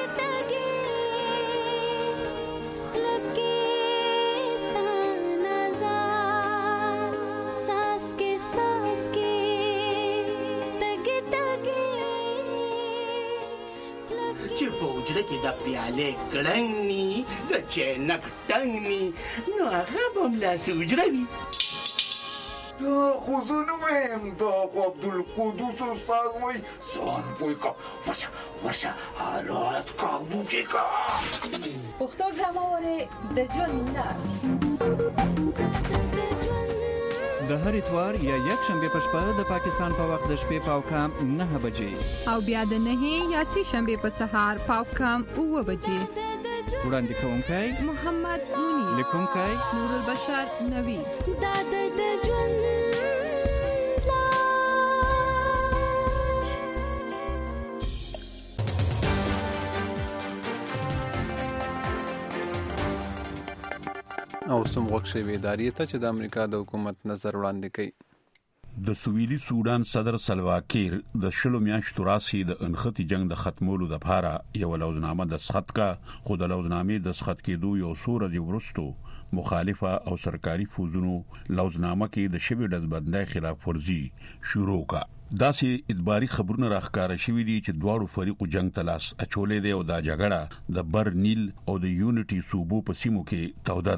Speaker 22: چې په وجره کې د پیالې کړنګني د چینک ټنګني نو هغه به ملا سوجره وي.
Speaker 20: دا خو زه نه وایم دا خو عبدالقدوس استاد وایي ځان پوه کا ورشه حالات قابو کې کا.
Speaker 23: پښتو ډرامه وره د ژوند لار
Speaker 24: د هر اتوار یا یک شنبه په شپه د پاکستان په وخت د شپې پاوکام 9 بجې
Speaker 13: او بیا د 9 یا سي شنبه په سهار پاوکام 9 بجې.
Speaker 24: وړاندې کوونکی
Speaker 13: محمد مونی،
Speaker 24: لیکونکی
Speaker 13: نور البشر نوی.
Speaker 23: دا د ژوند
Speaker 2: او سم وښوي ادارې ته چې د امریکا د حکومت نظر وړاندې کوي.
Speaker 27: د سویلي سودان صدر سلواکیر د شلو میاشتو راسي د انختی جنگ د ختمولو لپاره یو لوزنامه د سخت کا خود لوزنامې د سخت کېدو یو سور دی ورستو مخالفه او سرکاري فوزونو لوزنامه کې د شوی دزبندۍ خلاف ورزي شروع کا. داسې ادباري خبرونه راخکاره شوې دي چې دواړو فریقو جنگ تلاس اچولې دی او دا جګړه د بر نیل او د یونټي صوبو په سیمو کې توده ده.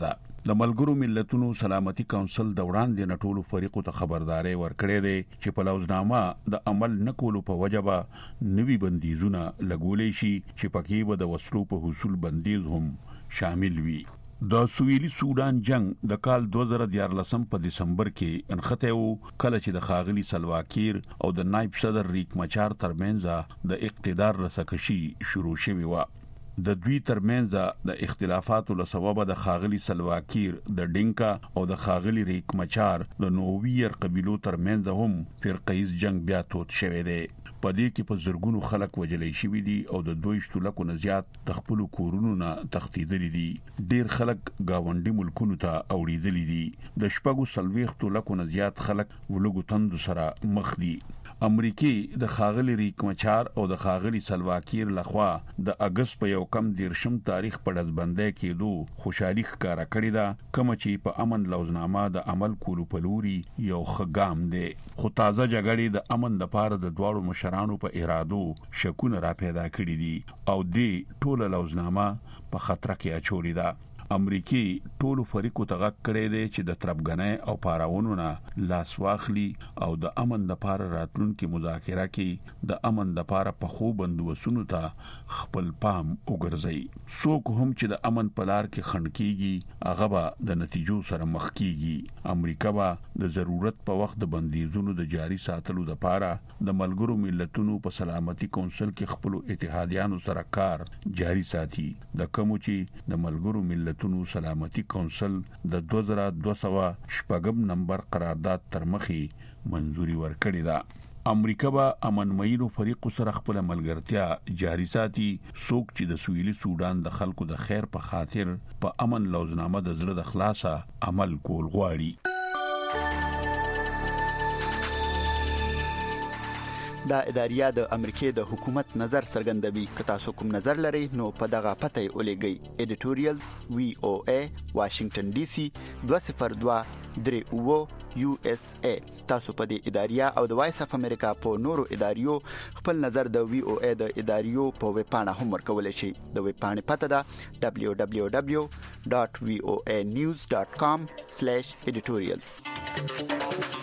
Speaker 27: د ملګرو ملتونو سلامتي کونسل د وړاندې نټولو فریقو ته خبرداري ورکړې ده چې په لوزنامه د عمل نکولو په وجبه نوي بندیزونه لګولې شي چې پکې به د وسلو په حصول بندیز هم شامل وي. د سویلي سودان جنگ د کال 2014 په دسمبر کې انخته وو کله چې د خاغلی سلواکیر او د نائب صدر ریک مچار ترمنځ د اقتدار رسکشي شروع شوه و. د دوی ترمنځ د اختلافاتو له سببه د خاغلی سلواکیر د ډینکا او د خاغلی ریک مچار د نوویر قبیلو ترمنځ هم فرقیز جنگ بیا توت شوه دی. په دې کې په زرګونو خلک وجلې شوي دي او د 2 لکو نه زیات د خپل کورونو نه تښتیدلي دي. ډیر خلک گاونډي ملکونو ته اوړېدلي دي. د 40 لکو نه زیات خلک ولګو تند سره مخ دي. امریکای د خاغلی ریک مچار او د خاغلی سلواکیر لخوا د اگست په 1 تاریخ په دزبندۍ کېدو خوشحالي ښکارا کړې ده، کوم چې په امن لوزنامه د عمل کولو په لوري یو خګام دی. خو تازه جګړې د امن لپاره د دواړو مشرانو په ارادو شکونه را پیدا کړې دي او دې ټوله لوزنامه په خطر کې اچولې ده. امریکای ټولو فریقو ته غږ کړی دی چې د تربګنۍ او پاراونو نه لاس واخلي او د امن لپاره راتلونکي مذاکره کې د امن لپاره په خو بندوبستونو ته خپل پام وګرځي. څوک هم چې د امن په لار کې خنډ کیږي هغه به د نتیجو سره مخ کیږي. امریکا به د ضرورت په وخت د بندیزونو د جاری ساتلو لپاره د ملګرو ملتونو په سلامتي کونسل کې خپل اتحادیانو سره کار جاری ساتي. د کوم چې د ملګرو ملتونو سلامتي کونسل د 2200 نمبر قرارداد تر مخې منځوري ورکړې ده. امریکا به امنمایلو فریقو سره خپل ملګرتیا جاری ساتي. څوک چې د سویلي سودان د خلکو د خیر په خاطر په امن لوزنامه د زړه د خلاصه عمل کول غواړي.
Speaker 8: دا اداریه د امریکای د حکومت نظر څرګندوي. که تاسو کوم نظر لرئ نو په دغه پته یې ولېږئ. ایډیټوریال VOA واشنگټن DC 202-39 USA. تاسو په دې اداریه او د وایس اف امریکا په نورو اداریو خپل نظر د VOA د اداریو په ویب پاڼه هم ورکولی شئ. د ویب پاڼې پته ده www.voanews.com/editorials.